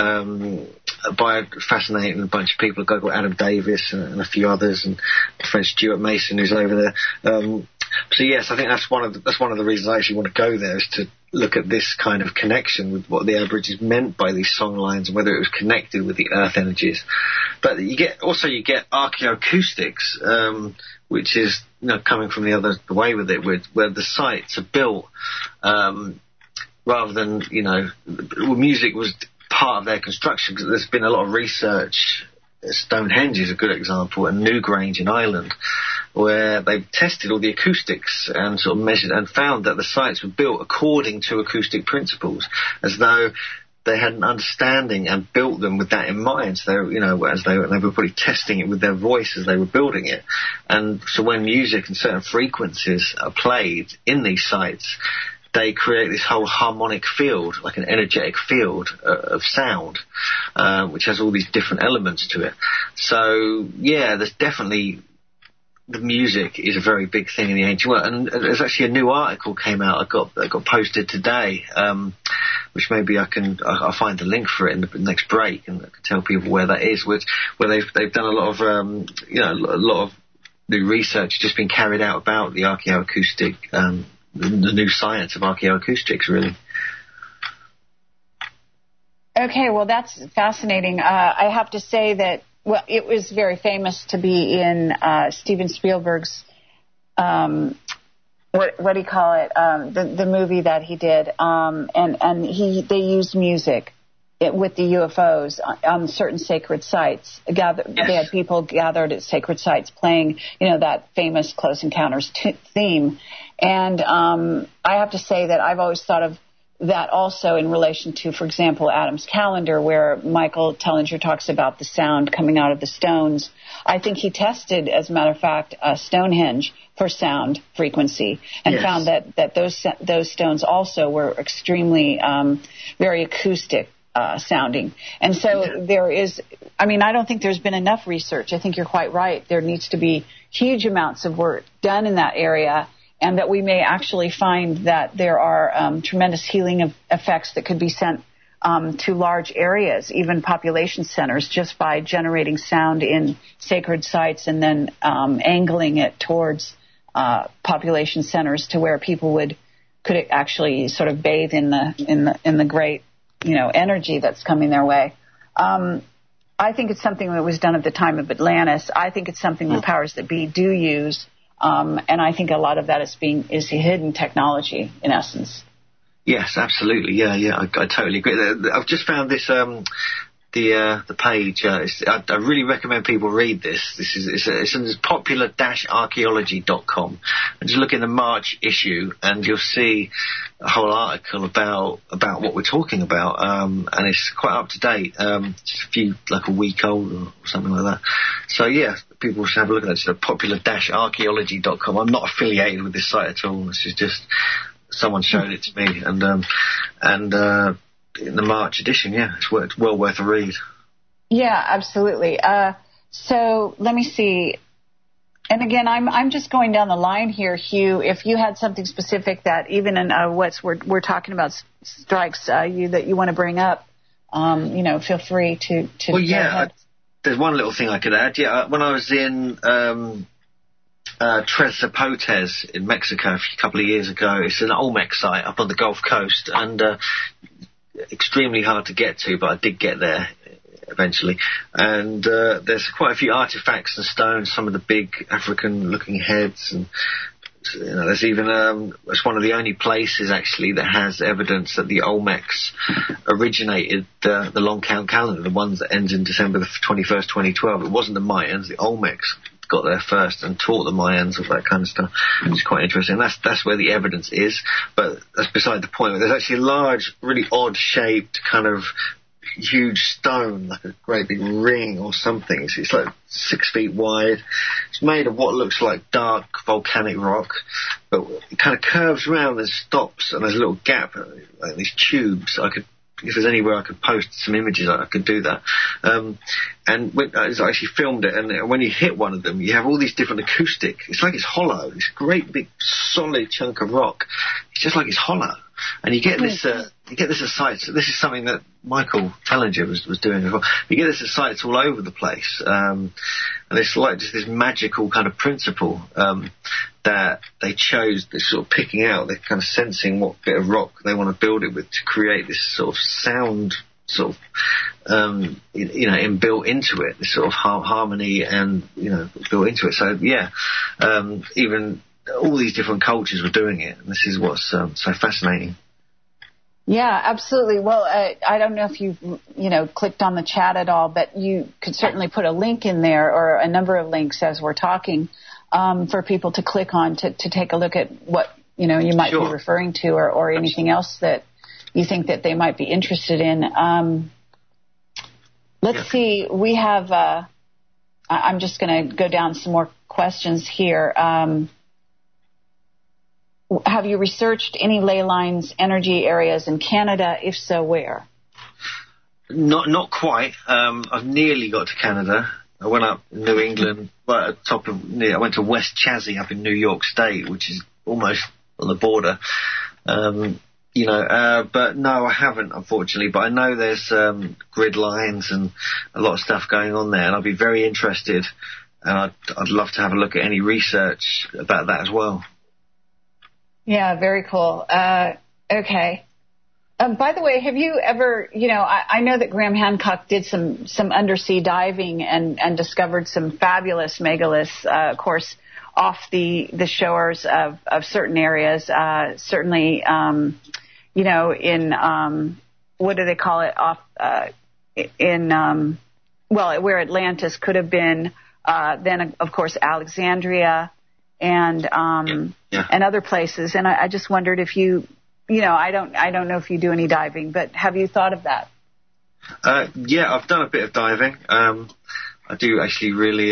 by a fascinating bunch of people, a guy called Adam Davis and a few others, and my friend Stuart Mason who's over there. So yes, I think that's one of the reasons I actually want to go there, is to look at this kind of connection with what the Aborigines meant by these song lines and whether it was connected with the earth energies. But you get archaeoacoustics, which is coming from the other way with it, where the sites are built rather than, music was part of their construction, because there's been a lot of research. Stonehenge is a good example, and Newgrange in Ireland, where they've tested all the acoustics and sort of measured and found that the sites were built according to acoustic principles, as though they had an understanding and built them with that in mind. So, as they were probably testing it with their voice as they were building it. And so when music and certain frequencies are played in these sites, they create this whole harmonic field, like an energetic field of sound, which has all these different elements to it. So, yeah, there's definitely... The music is a very big thing in the ancient world, and there's actually a new article came out. I got posted today, which maybe I'll find the link for it in the next break, and I can tell people where that is. Where they've done a lot of a lot of new research just been carried out about the archaeoacoustic, the new science of archaeoacoustics, really. Okay, well that's fascinating. I have to say that. Well, it was very famous to be in Steven Spielberg's, what do you call it, the movie that he did, and they used music with the UFOs on certain sacred sites. They had people gathered at sacred sites playing, that famous Close Encounters theme. And I have to say that I've always thought of that also in relation to, for example, Adam's Calendar, where Michael Tellinger talks about the sound coming out of the stones. I think he tested, as a matter of fact, Stonehenge for sound frequency, and found that those stones also were extremely very acoustic sounding. And so there is, I don't think there's been enough research. I think you're quite right. There needs to be huge amounts of work done in that area, and that we may actually find that there are tremendous healing effects that could be sent to large areas, even population centers, just by generating sound in sacred sites and then angling it towards population centers to where people could actually sort of bathe in the great energy that's coming their way. I think it's something that was done at the time of Atlantis. I think it's something the powers that be do use. And I think a lot of that is hidden technology, in essence. Yes, absolutely. Yeah, I totally agree. I've just found this the page. I really recommend people read this. It's on popular-archaeology.com, and just look in the March issue, and you'll see a whole article about what we're talking about, and it's quite up to date. Just a week old or something like that. So yeah, people should have a look at it. It's popular-archaeology.com. I'm not affiliated with this site at all. This is just someone showed it to me, and in the March edition, it's well worth a read. Yeah, absolutely. So let me see. And again, I'm just going down the line here, Hugh. If you had something specific that even in we're talking about strikes that you want to bring up, feel free to. Well, yeah. There's one little thing I could add. Yeah, when I was in Tres Zapotes in Mexico a couple of years ago, it's an Olmec site up on the Gulf Coast, and extremely hard to get to, but I did get there eventually. And there's quite a few artifacts and stones, some of the big African-looking heads, and there's even it's one of the only places actually that has evidence that the Olmecs originated the long count calendar, the ones that ends in December the 21st, 2012. It wasn't the Mayans, the Olmecs got there first and taught the Mayans, all that kind of stuff. It's quite interesting. That's where the evidence is, but that's beside the point. There's actually a large, really odd-shaped kind of huge stone, like a great big ring or something. It's like 6 feet wide. It's made of what looks like dark volcanic rock, but it kind of curves around and stops, and there's a little gap, like these tubes. If there's anywhere I could post some images, I could do that. And I actually filmed it, and when you hit one of them, you have all these different acoustic. It's like it's hollow. It's a great big solid chunk of rock. It's just like it's hollow. And you get this at sites. This is something that Michael Tellinger was doing as well. You get this at sites all over the place, and it's like just this magical kind of principle that they chose. They're sort of picking out. They're kind of sensing what bit of rock they want to build it with to create this sort of sound, sort of inbuilt into it. This sort of harmony and built into it. So yeah, even all these different cultures were doing it, and this is what's so fascinating. Yeah, absolutely. Well, I don't know if you've, clicked on the chat at all, but you could certainly put a link in there or a number of links as we're talking for people to click on to take a look at what, you might be referring to or anything else that you think that they might be interested in. Let's see. We have, I'm just going to go down some more questions here. Have you researched any ley lines energy areas in Canada? If so, where? Not quite. I've nearly got to Canada. I went up New England, I went to West Chazy up in New York State, which is almost on the border. But no, I haven't, unfortunately. But I know there's grid lines and a lot of stuff going on there, and I'd be very interested. And I'd love to have a look at any research about that as well. Yeah, very cool. Okay. By the way, have you ever, I know that Graham Hancock did some undersea diving and discovered some fabulous megaliths, of course, off the shores of certain areas. Certainly, in, what do they call it, off, where Atlantis could have been, then, of course, Alexandria. And and other places, and I just wondered if you, I don't know if you do any diving, but have you thought of that? Yeah, I've done a bit of diving. I do actually really,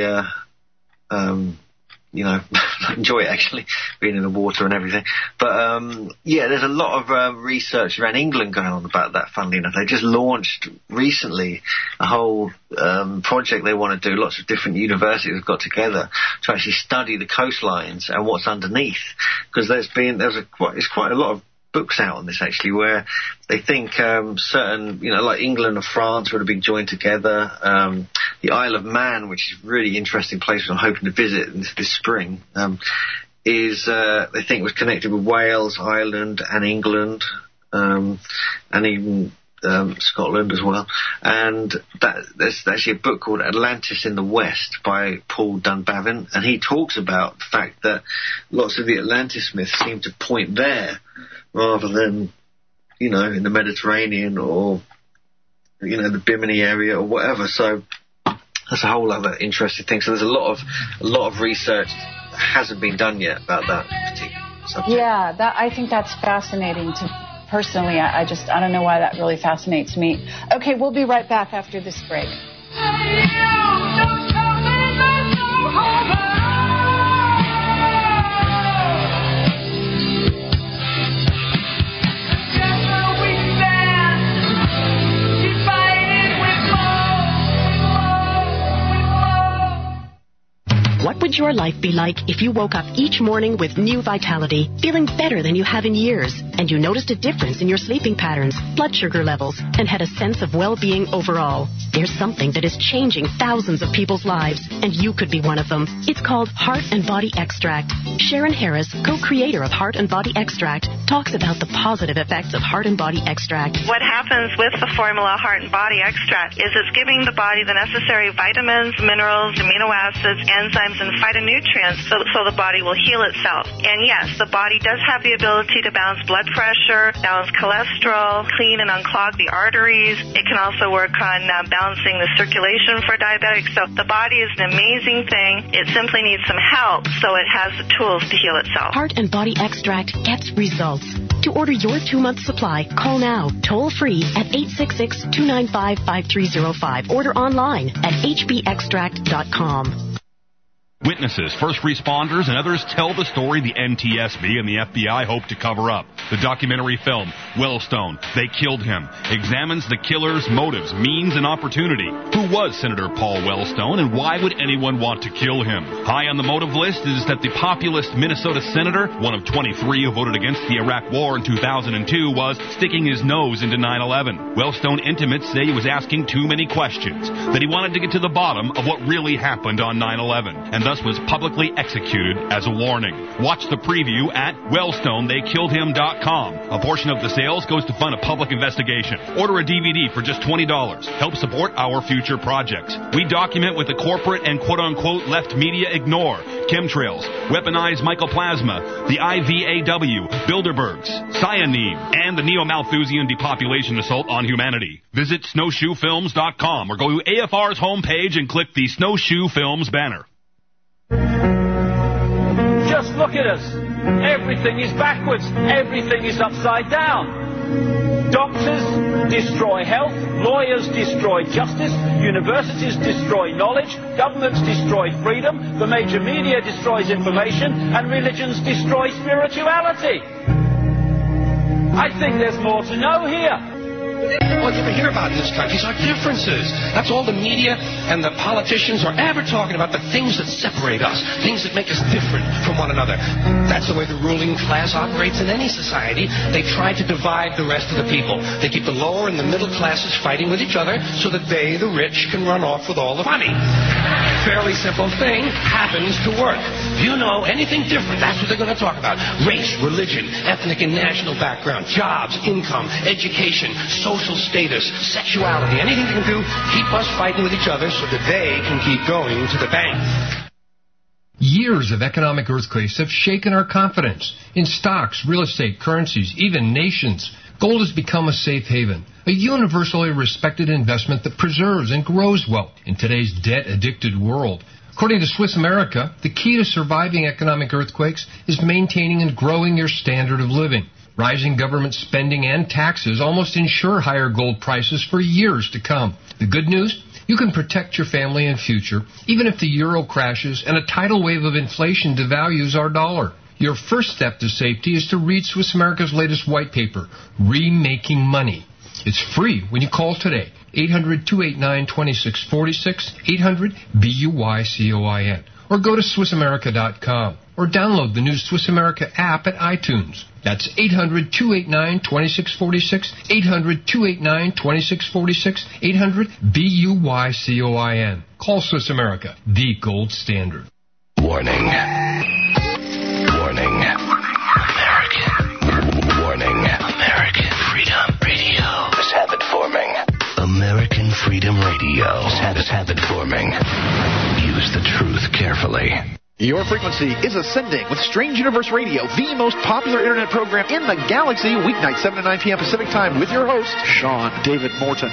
enjoy it, actually, being in the water and everything. But there's a lot of research around England going on about that. Funnily enough, they just launched recently a whole project they want to do. Lots of different universities have got together to actually study the coastlines and what's underneath, because there's quite a lot of books out on this, actually, where they think certain, like England and France would have been joined together. The Isle of Man, which is a really interesting place which I'm hoping to visit this spring, they think was connected with Wales, Ireland and England, and even Scotland as well. And there's actually a book called Atlantis in the West by Paul Dunbavin, and he talks about the fact that lots of the Atlantis myths seem to point there rather than, in the Mediterranean or, the Bimini area or whatever. So that's a whole other interesting thing. So there's a lot of research that hasn't been done yet about that particular subject. Yeah, I think that's fascinating. Personally, I don't know why that really fascinates me. Okay, we'll be right back after this break. What would your life be like if you woke up each morning with new vitality, feeling better than you have in years, and you noticed a difference in your sleeping patterns, blood sugar levels, and had a sense of well-being overall? There's something that is changing thousands of people's lives, and you could be one of them. It's called Heart and Body Extract. Sharon Harris, co-creator of Heart and Body Extract, talks about the positive effects of Heart and Body Extract. What happens with the formula Heart and Body Extract is it's giving the body the necessary vitamins, minerals, amino acids, enzymes, and phytonutrients so the body will heal itself. And yes, the body does have the ability to balance blood pressure, balance cholesterol, clean and unclog the arteries. It can also work on balancing the circulation for diabetics. So the body is an amazing thing. It simply needs some help so it has the tools to heal itself. Heart and Body Extract gets results. To order your 2-month supply, call now, toll free at 866-295-5305. Order online at hbextract.com. Witnesses, first responders, and others tell the story the NTSB and the FBI hope to cover up. The documentary film, Wellstone, They Killed Him, examines the killer's motives, means, and opportunity. Who was Senator Paul Wellstone, and why would anyone want to kill him? High on the motive list is that the populist Minnesota senator, one of 23 who voted against the Iraq War in 2002, was sticking his nose into 9/11. Wellstone intimates say he was asking too many questions, that he wanted to get to the bottom of what really happened on 9/11, and thus was publicly executed as a warning. Watch the preview at WellstoneTheyKilledHim.com. A portion of the sales goes to fund a public investigation. Order a DVD for just $20. Help support our future projects. We document what the corporate and quote-unquote left media ignore. chemtrails, weaponized mycoplasma, the IVAW, Bilderbergs, cyanide, and the Neo-Malthusian depopulation assault on humanity. Visit snowshoefilms.com or go to AFR's homepage and click the Snowshoe Films banner. Just look at us. Everything is backwards. Everything is upside down. Doctors destroy health, lawyers destroy justice, universities destroy knowledge, governments destroy freedom, the major media destroys information, and religions destroy spirituality. I think there's more to know here. All you ever hear about in this country is our differences. That's all the media and the politicians are ever talking about, the things that separate us, things that make us different from one another. That's the way the ruling class operates in any society. They try to divide the rest of the people. They keep the lower and the middle classes fighting with each other so that they, the rich, can run off with all the money. Fairly simple thing, happens to work. If you know anything different, that's what they're going to talk about. Race, religion, ethnic and national background, jobs, income, education, social status, sexuality, anything they can do, keep us fighting with each other so that they can keep going to the bank. Years of economic earthquakes have shaken our confidence in stocks, real estate, currencies, even nations. Gold has become a safe haven, a universally respected investment that preserves and grows wealth in today's debt-addicted world. According to Swiss America, the key to surviving economic earthquakes is maintaining and growing your standard of living. Rising government spending and taxes almost ensure higher gold prices for years to come. The good news? You can protect your family and future, even if the euro crashes and a tidal wave of inflation devalues our dollar. Your first step to safety is to read Swiss America's latest white paper, Remaking Money. It's free when you call today, 800-289-2646, 800-BUYCOIN, or go to SwissAmerica.com, or download the new Swiss America app at iTunes. That's 800-289-2646, 800-289-2646, 800-BUYCOIN. Call Swiss America, the gold standard. Warning. Warning. American. Warning. American Freedom Radio is habit forming. American Freedom Radio is habit forming. Use the truth carefully. Your frequency is ascending with Strange Universe Radio, the most popular internet program in the galaxy, weeknights 7 to 9 p.m. Pacific Time with your host, Sean David Morton.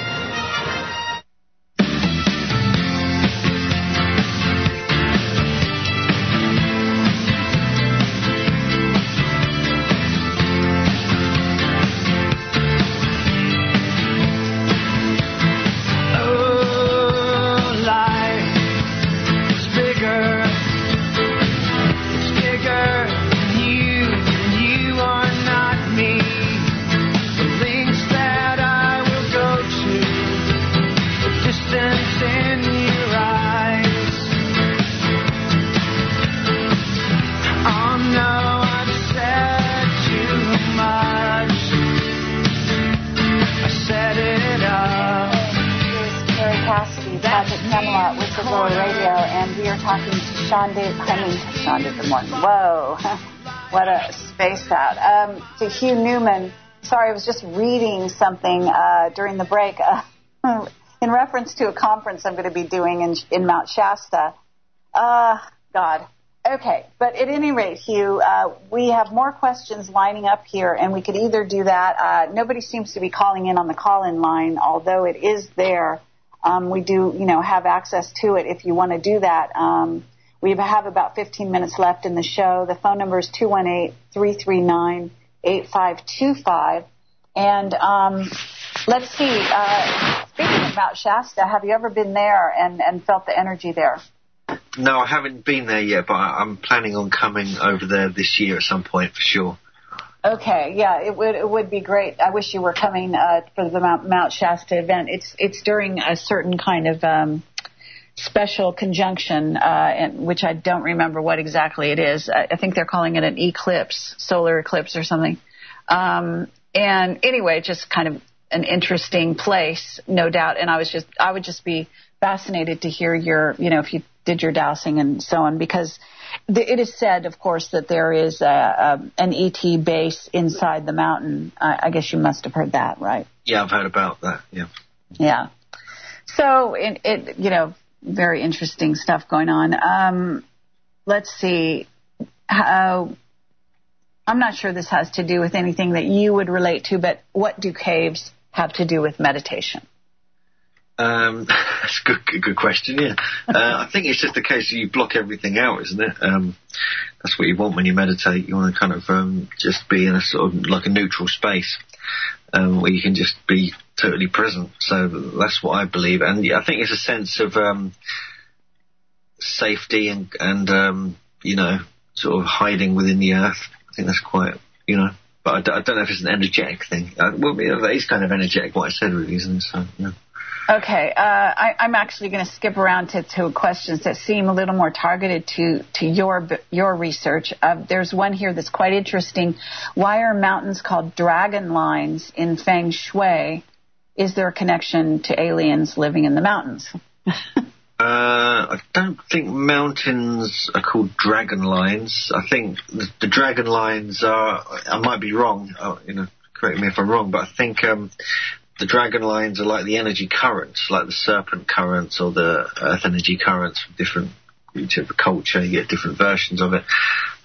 Whoa, what a space out. To Hugh Newman, sorry, I was just reading something during the break in reference to a conference I'm going to be doing in Mount Shasta. God. Okay, but at any rate, Hugh, we have more questions lining up here, and we could either do that. Nobody seems to be calling in on the call-in line, although it is there. We do, have access to it if you want to do that. We have about 15 minutes left in the show. The phone number is 218-339-8525. And let's see, speaking of Mount Shasta, have you ever been there and felt the energy there? No, I haven't been there yet, but I'm planning on coming over there this year at some point for sure. Okay, yeah, it would be great. I wish you were coming for the Mount Shasta event. It's during a certain kind of special conjunction, which I don't remember what exactly it is. I think they're calling it an eclipse, solar eclipse or something. And anyway, just kind of an interesting place, no doubt. And I would just be fascinated to hear your, if you did your dowsing and so on, because it is said, of course, that there is an ET base inside the mountain. I guess you must have heard that, right? Yeah, I've heard about that, yeah. Yeah. So, very interesting stuff going on. let's see. I'm not sure this has to do with anything that you would relate to, but what do caves have to do with meditation? That's a good question, yeah. I think it's just a case of you block everything out, isn't it? That's what you want when you meditate. You want to kind of just be in a sort of like a neutral space where you can just be totally present. So that's what I believe. And yeah, I think it's a sense of safety and you know, sort of hiding within the earth. I think that's quite, you know, but I don't know if it's an energetic thing. Well, that is kind of energetic, what I said, really, isn't it? So, yeah. Okay, I'm actually going to skip around to questions that seem a little more targeted to your research. There's one here that's quite interesting. Why are mountains called dragon lines in Feng Shui? Is there a connection to aliens living in the mountains? I don't think mountains are called dragon lines. I think the dragon lines are, I might be wrong, you know, correct me if I'm wrong, but I think the dragon lines are like the energy currents, like the serpent currents or the earth energy currents from different, each of the culture, you get different versions of it.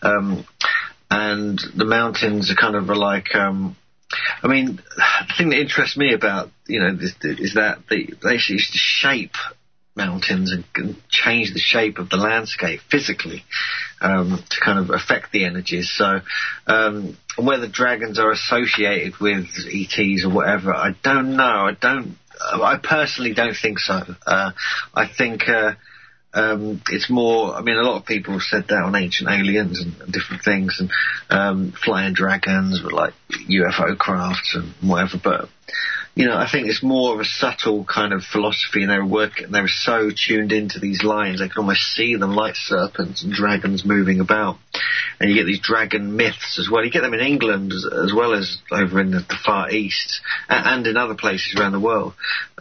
And the mountains are kind of like, I mean, the thing that interests me about, you know, is that they actually used to shape mountains and change the shape of the landscape physically to kind of affect the energies. So whether dragons are associated with ETs or whatever, I don't know. I personally don't think so. I think it's more, I mean, a lot of people have said that on Ancient Aliens and different things, and flying dragons with like UFO crafts and whatever, but you know, I think it's more of a subtle kind of philosophy, and they were so tuned into these lines, they could almost see them like serpents and dragons moving about. And you get these dragon myths as well. You get them in England as well as over in the Far East and in other places around the world,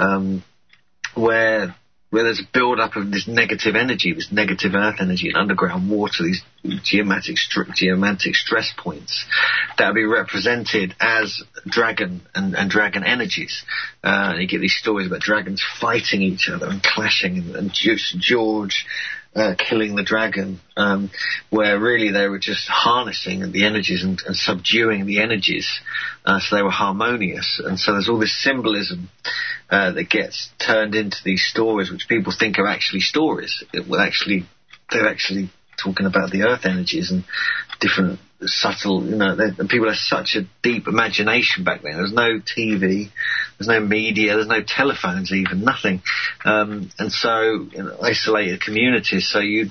where there's a build-up of this negative energy, this negative earth energy and underground water, these geomantic stress points that will be represented as dragon and dragon energies. And you get these stories about dragons fighting each other and clashing, and George killing the dragon, where really they were just harnessing the energies and subduing the energies, so they were harmonious. And so there's all this symbolism that gets turned into these stories, which people think are actually stories. They're actually talking about the earth energies and different subtle, you know, and people had such a deep imagination back then. There was no TV, there's no media, there's no telephones even, nothing. And so, you know, isolated communities, so you'd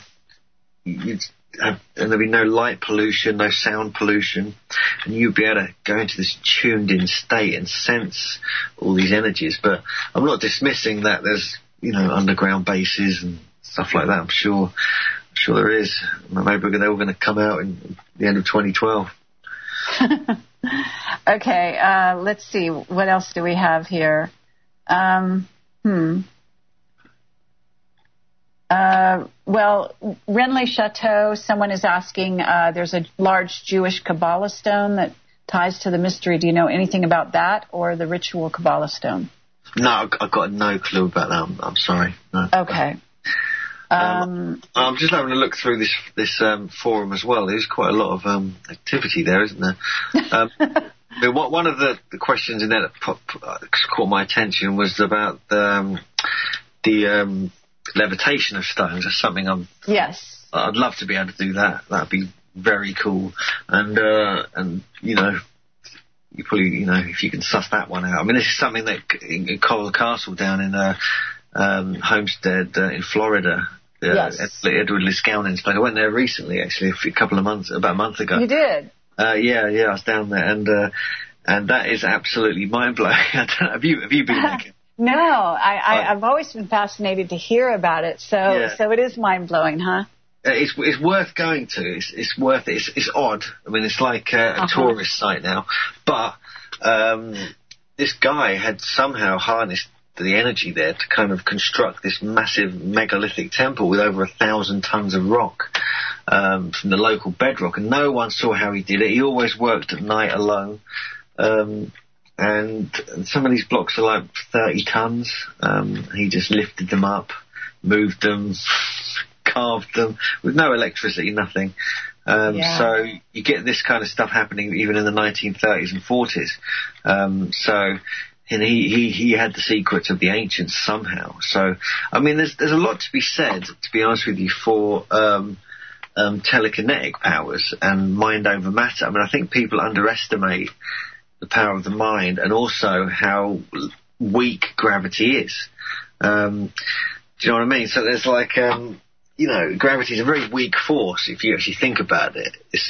have, and there'd be no light pollution, no sound pollution, and you'd be able to go into this tuned in state and sense all these energies. But I'm not dismissing that there's, you know, underground bases and stuff like that. I'm sure there is. Maybe they're all going to come out in the end of 2012. Okay, let's see. What else do we have here? Well, Renly Chateau, someone is asking, there's a large Jewish Kabbalah stone that ties to the mystery. Do you know anything about that or the ritual Kabbalah stone? No, I've got no clue about that. I'm sorry. No. Okay. I'm just having a look through this forum as well. There's quite a lot of activity there, isn't there? One of the questions in there that caught my attention was about the levitation of stones. That's something I'd love to be able to do that. That'd be very cool. And you know, you probably, you know, if you can suss that one out. I mean, this is something that in Coral Castle down in Homestead in Florida. Edward Liscownin's place. I went there recently, actually, about a month ago. You did? Yeah, I was down there, and that is absolutely mind blowing. Have you been there? No, I've always been fascinated to hear about it. So it is mind blowing, huh? It's worth going to. It's worth it. It's odd. I mean, it's like a tourist site now, but this guy had somehow harnessed the energy there to kind of construct this massive megalithic temple with over 1,000 tons of rock from the local bedrock, and no one saw how he did it. He always worked at night alone, and some of these blocks are like 30 tons. He just lifted them up, moved them, carved them with no electricity, nothing. So you get this kind of stuff happening even in the 1930s and 40s. And he had the secrets of the ancients somehow. So, I mean, there's a lot to be said, to be honest with you, for telekinetic powers and mind over matter. I mean, I think people underestimate the power of the mind and also how weak gravity is. Do you know what I mean? So there's like, gravity is a very weak force if you actually think about it. It's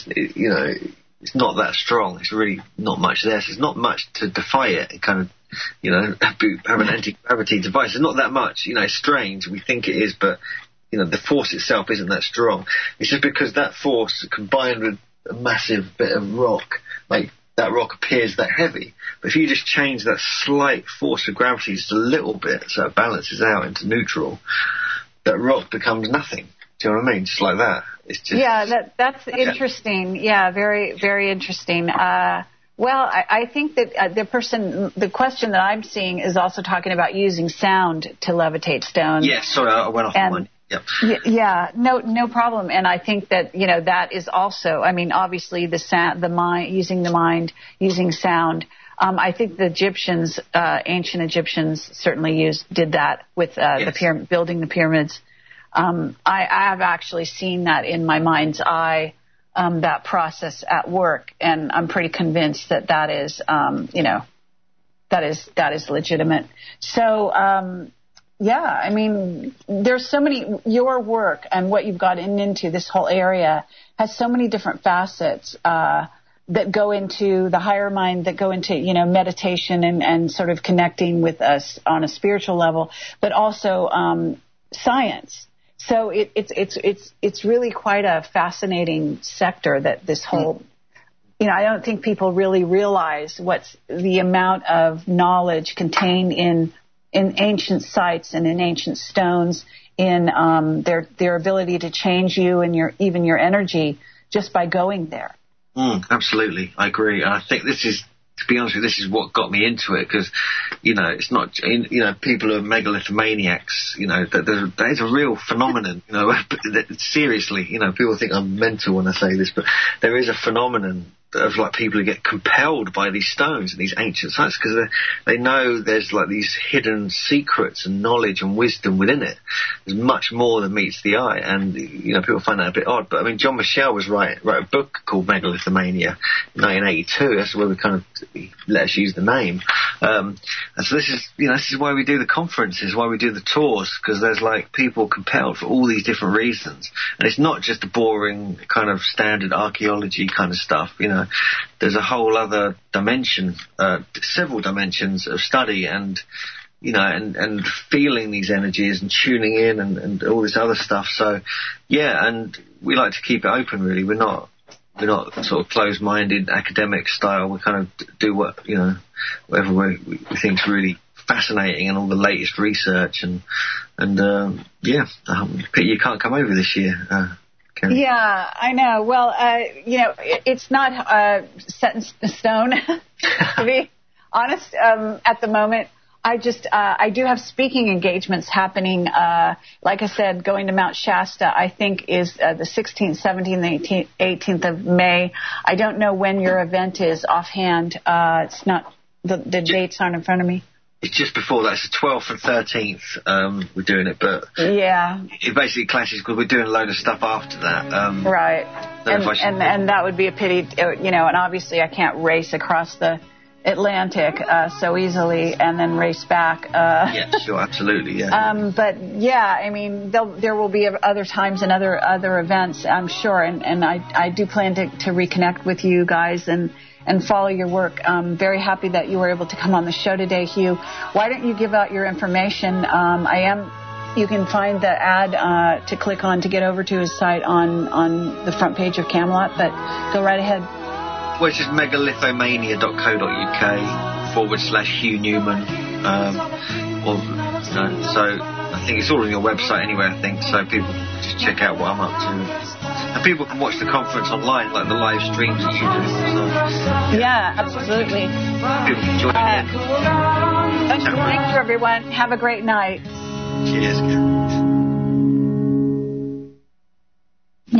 not that strong. It's really not much there. So there's not much to defy it. It kind of, have an anti-gravity device. It's not that much. It's strange. We think it is, but, the force itself isn't that strong. It's just because that force combined with a massive bit of rock, like that rock appears that heavy. But if you just change that slight force of gravity just a little bit so it balances out into neutral, that rock becomes nothing. Do you know what I mean? Just like that. It's just, that's interesting. Yeah, very, very interesting. Well, I think that the question that I'm seeing is also talking about using sound to levitate stones. Yes, sorry, I went off one. Yep. Yeah, no problem. And I think that, that is also, I mean, obviously the mind, using the mind, using sound. I think the Egyptians, ancient Egyptians certainly did that with building the pyramids. I have actually seen that in my mind's eye, that process at work, and I'm pretty convinced that is, that is legitimate. So, I mean, there's so many, your work and what you've gotten into, this whole area has so many different facets, that go into the higher mind, that go into, meditation and sort of connecting with us on a spiritual level, but also, science. So it's really quite a fascinating sector that this whole, I don't think people really realize what's the amount of knowledge contained in ancient sites and in ancient stones, in their ability to change you and even your energy just by going there. Absolutely, I agree. And I think this is, to be honest with you, this is what got me into it, because, it's not, people are megalithomaniacs, that is a real phenomenon, seriously, people think I'm mental when I say this, but there is a phenomenon of like people who get compelled by these stones and these ancient sites because they know there's like these hidden secrets and knowledge and wisdom within it. There's much more than meets the eye, and people find that a bit odd. But I mean, John Michel wrote a book called Megalithomania in 1982. That's where we kind of let us use the name. And so this is why we do the conferences, why we do the tours, because there's like people compelled for all these different reasons, and it's not just a boring kind of standard archaeology kind of stuff. There's a whole other dimension, several dimensions of study, and and feeling these energies and tuning in and all this other stuff. So and we like to keep it open. Really, we're not sort of closed-minded academic style. We kind of do whatever we think is really fascinating and all the latest research and pity you can't come over this year. Yeah, I know. Well, it's not set in stone, to be honest, at the moment. I do have speaking engagements happening. Like I said, going to Mount Shasta, I think is the 16th, 17th, 18th of May. I don't know when your event is offhand. It's not, the dates aren't in front of me. It's just before that. It's the 12th and 13th. We're doing it, but it basically clashes because we're doing a load of stuff after that. Right, and that would be a pity, and obviously I can't race across the Atlantic so easily and then race back. Yeah, sure, absolutely, yeah. But I mean, there will be other times and other events, I'm sure, and I do plan to reconnect with you guys and follow your work. I'm very happy that you were able to come on the show today, Hugh. Why don't you give out your information? You can find the ad to click on to get over to his site on the front page of Camelot, but go right ahead. Well, it's just megalithomania.co.uk/Hugh Newman. So I think it's all on your website anyway, I think. So people just check out what I'm up to. And people can watch the conference online, like the live streams that you do. So, yeah, absolutely. People can join in. Thank you, everyone. Have a great night. Cheers.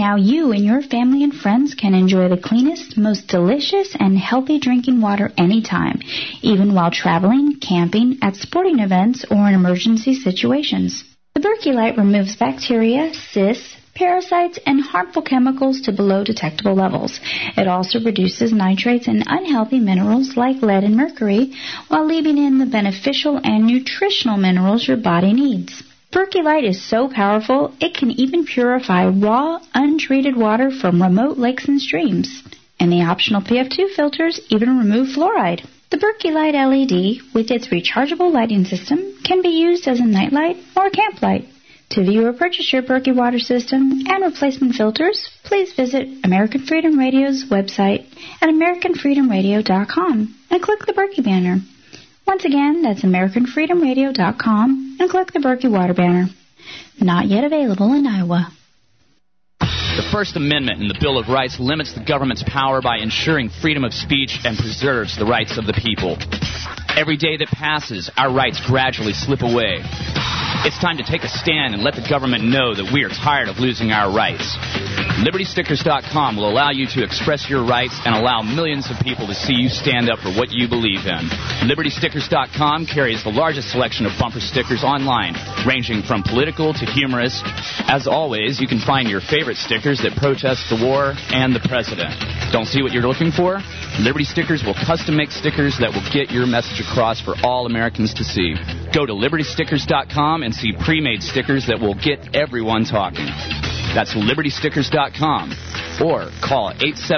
Now you and your family and friends can enjoy the cleanest, most delicious, and healthy drinking water anytime, even while traveling, camping, at sporting events, or in emergency situations. The Berkey Light removes bacteria, cysts, parasites, and harmful chemicals to below detectable levels. It also reduces nitrates and unhealthy minerals like lead and mercury, while leaving in the beneficial and nutritional minerals your body needs. Berkey Light is so powerful, it can even purify raw, untreated water from remote lakes and streams. And the optional PF2 filters even remove fluoride. The Berkey Light LED, with its rechargeable lighting system, can be used as a nightlight or camp light. To view or purchase your Berkey water system and replacement filters, please visit American Freedom Radio's website at AmericanFreedomRadio.com and click the Berkey banner. Once again, that's AmericanFreedomRadio.com and click the Berkey water banner. Not yet available in Iowa. The First Amendment in the Bill of Rights limits the government's power by ensuring freedom of speech and preserves the rights of the people. Every day that passes, our rights gradually slip away. It's time to take a stand and let the government know that we are tired of losing our rights. LibertyStickers.com will allow you to express your rights and allow millions of people to see you stand up for what you believe in. LibertyStickers.com carries the largest selection of bumper stickers online, ranging from political to humorous. As always, you can find your favorite stickers that protest the war and the president. Don't see what you're looking for? Liberty Stickers will custom make stickers that will get your message across for all Americans to see. Go to LibertyStickers.com and see pre-made stickers that will get everyone talking. That's LibertyStickers.com or call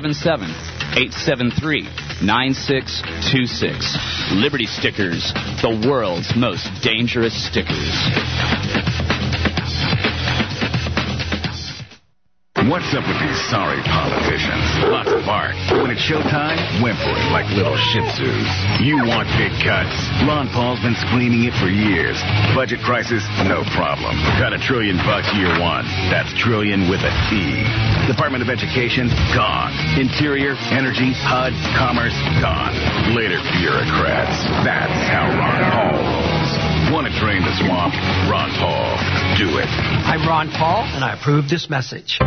877-873-9626. Liberty Stickers, the world's most dangerous stickers. What's up with these sorry politicians? Lots of bark. When it's showtime, whimpering like little shih tzus. You want big cuts? Ron Paul's been screaming it for years. Budget crisis? No problem. Got $1 trillion year one. That's trillion with a T. Department of Education? Gone. Interior, Energy, HUD, Commerce? Gone. Later, bureaucrats. That's how Ron Paul rolls. Want to drain the swamp? Ron Paul. Do it. I'm Ron Paul, and I approve this message.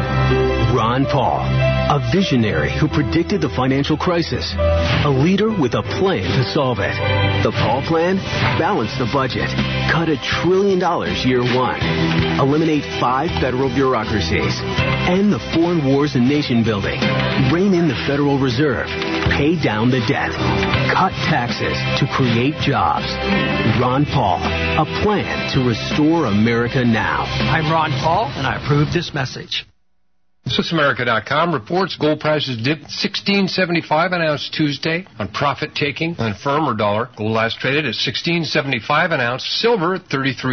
Ron Paul, a visionary who predicted the financial crisis, a leader with a plan to solve it. The Paul plan? Balance the budget. Cut $1 trillion year one. Eliminate 5 federal bureaucracies. End the foreign wars and nation building. Rein in the Federal Reserve. Pay down the debt. Cut taxes to create jobs. Ron Paul, a plan to restore America now. I'm Ron Paul, and I approve this message. SwissAmerica.com reports gold prices dipped $16.75 an ounce Tuesday on profit-taking and firmer dollar. Gold last traded at $16.75 an ounce, silver at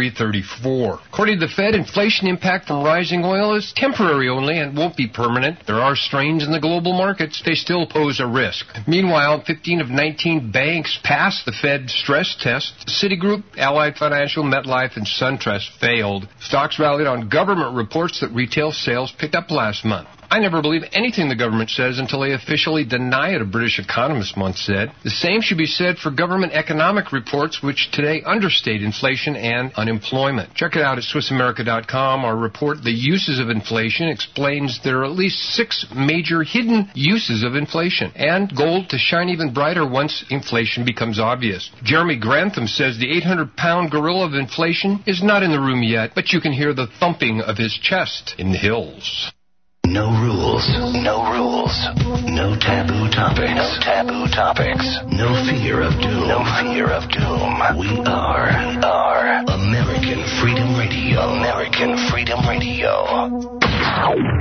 $33.34. According to the Fed, inflation impact from rising oil is temporary only and won't be permanent. There are strains in the global markets. They still pose a risk. Meanwhile, 15 of 19 banks passed the Fed stress test. Citigroup, Allied Financial, MetLife, and SunTrust failed. Stocks rallied on government reports that retail sales picked up last month. I never believe anything the government says until they officially deny it, a British economist once said. The same should be said for government economic reports, which today understate inflation and unemployment. Check it out at SwissAmerica.com. Our report, The Uses of Inflation, explains there are at least 6 major hidden uses of inflation, and gold to shine even brighter once inflation becomes obvious. Jeremy Grantham says the 800-pound gorilla of inflation is not in the room yet, but you can hear the thumping of his chest in the hills. No rules. No rules. No taboo topics. No taboo topics. No fear of doom. No fear of doom. We are American Freedom Radio. American Freedom Radio.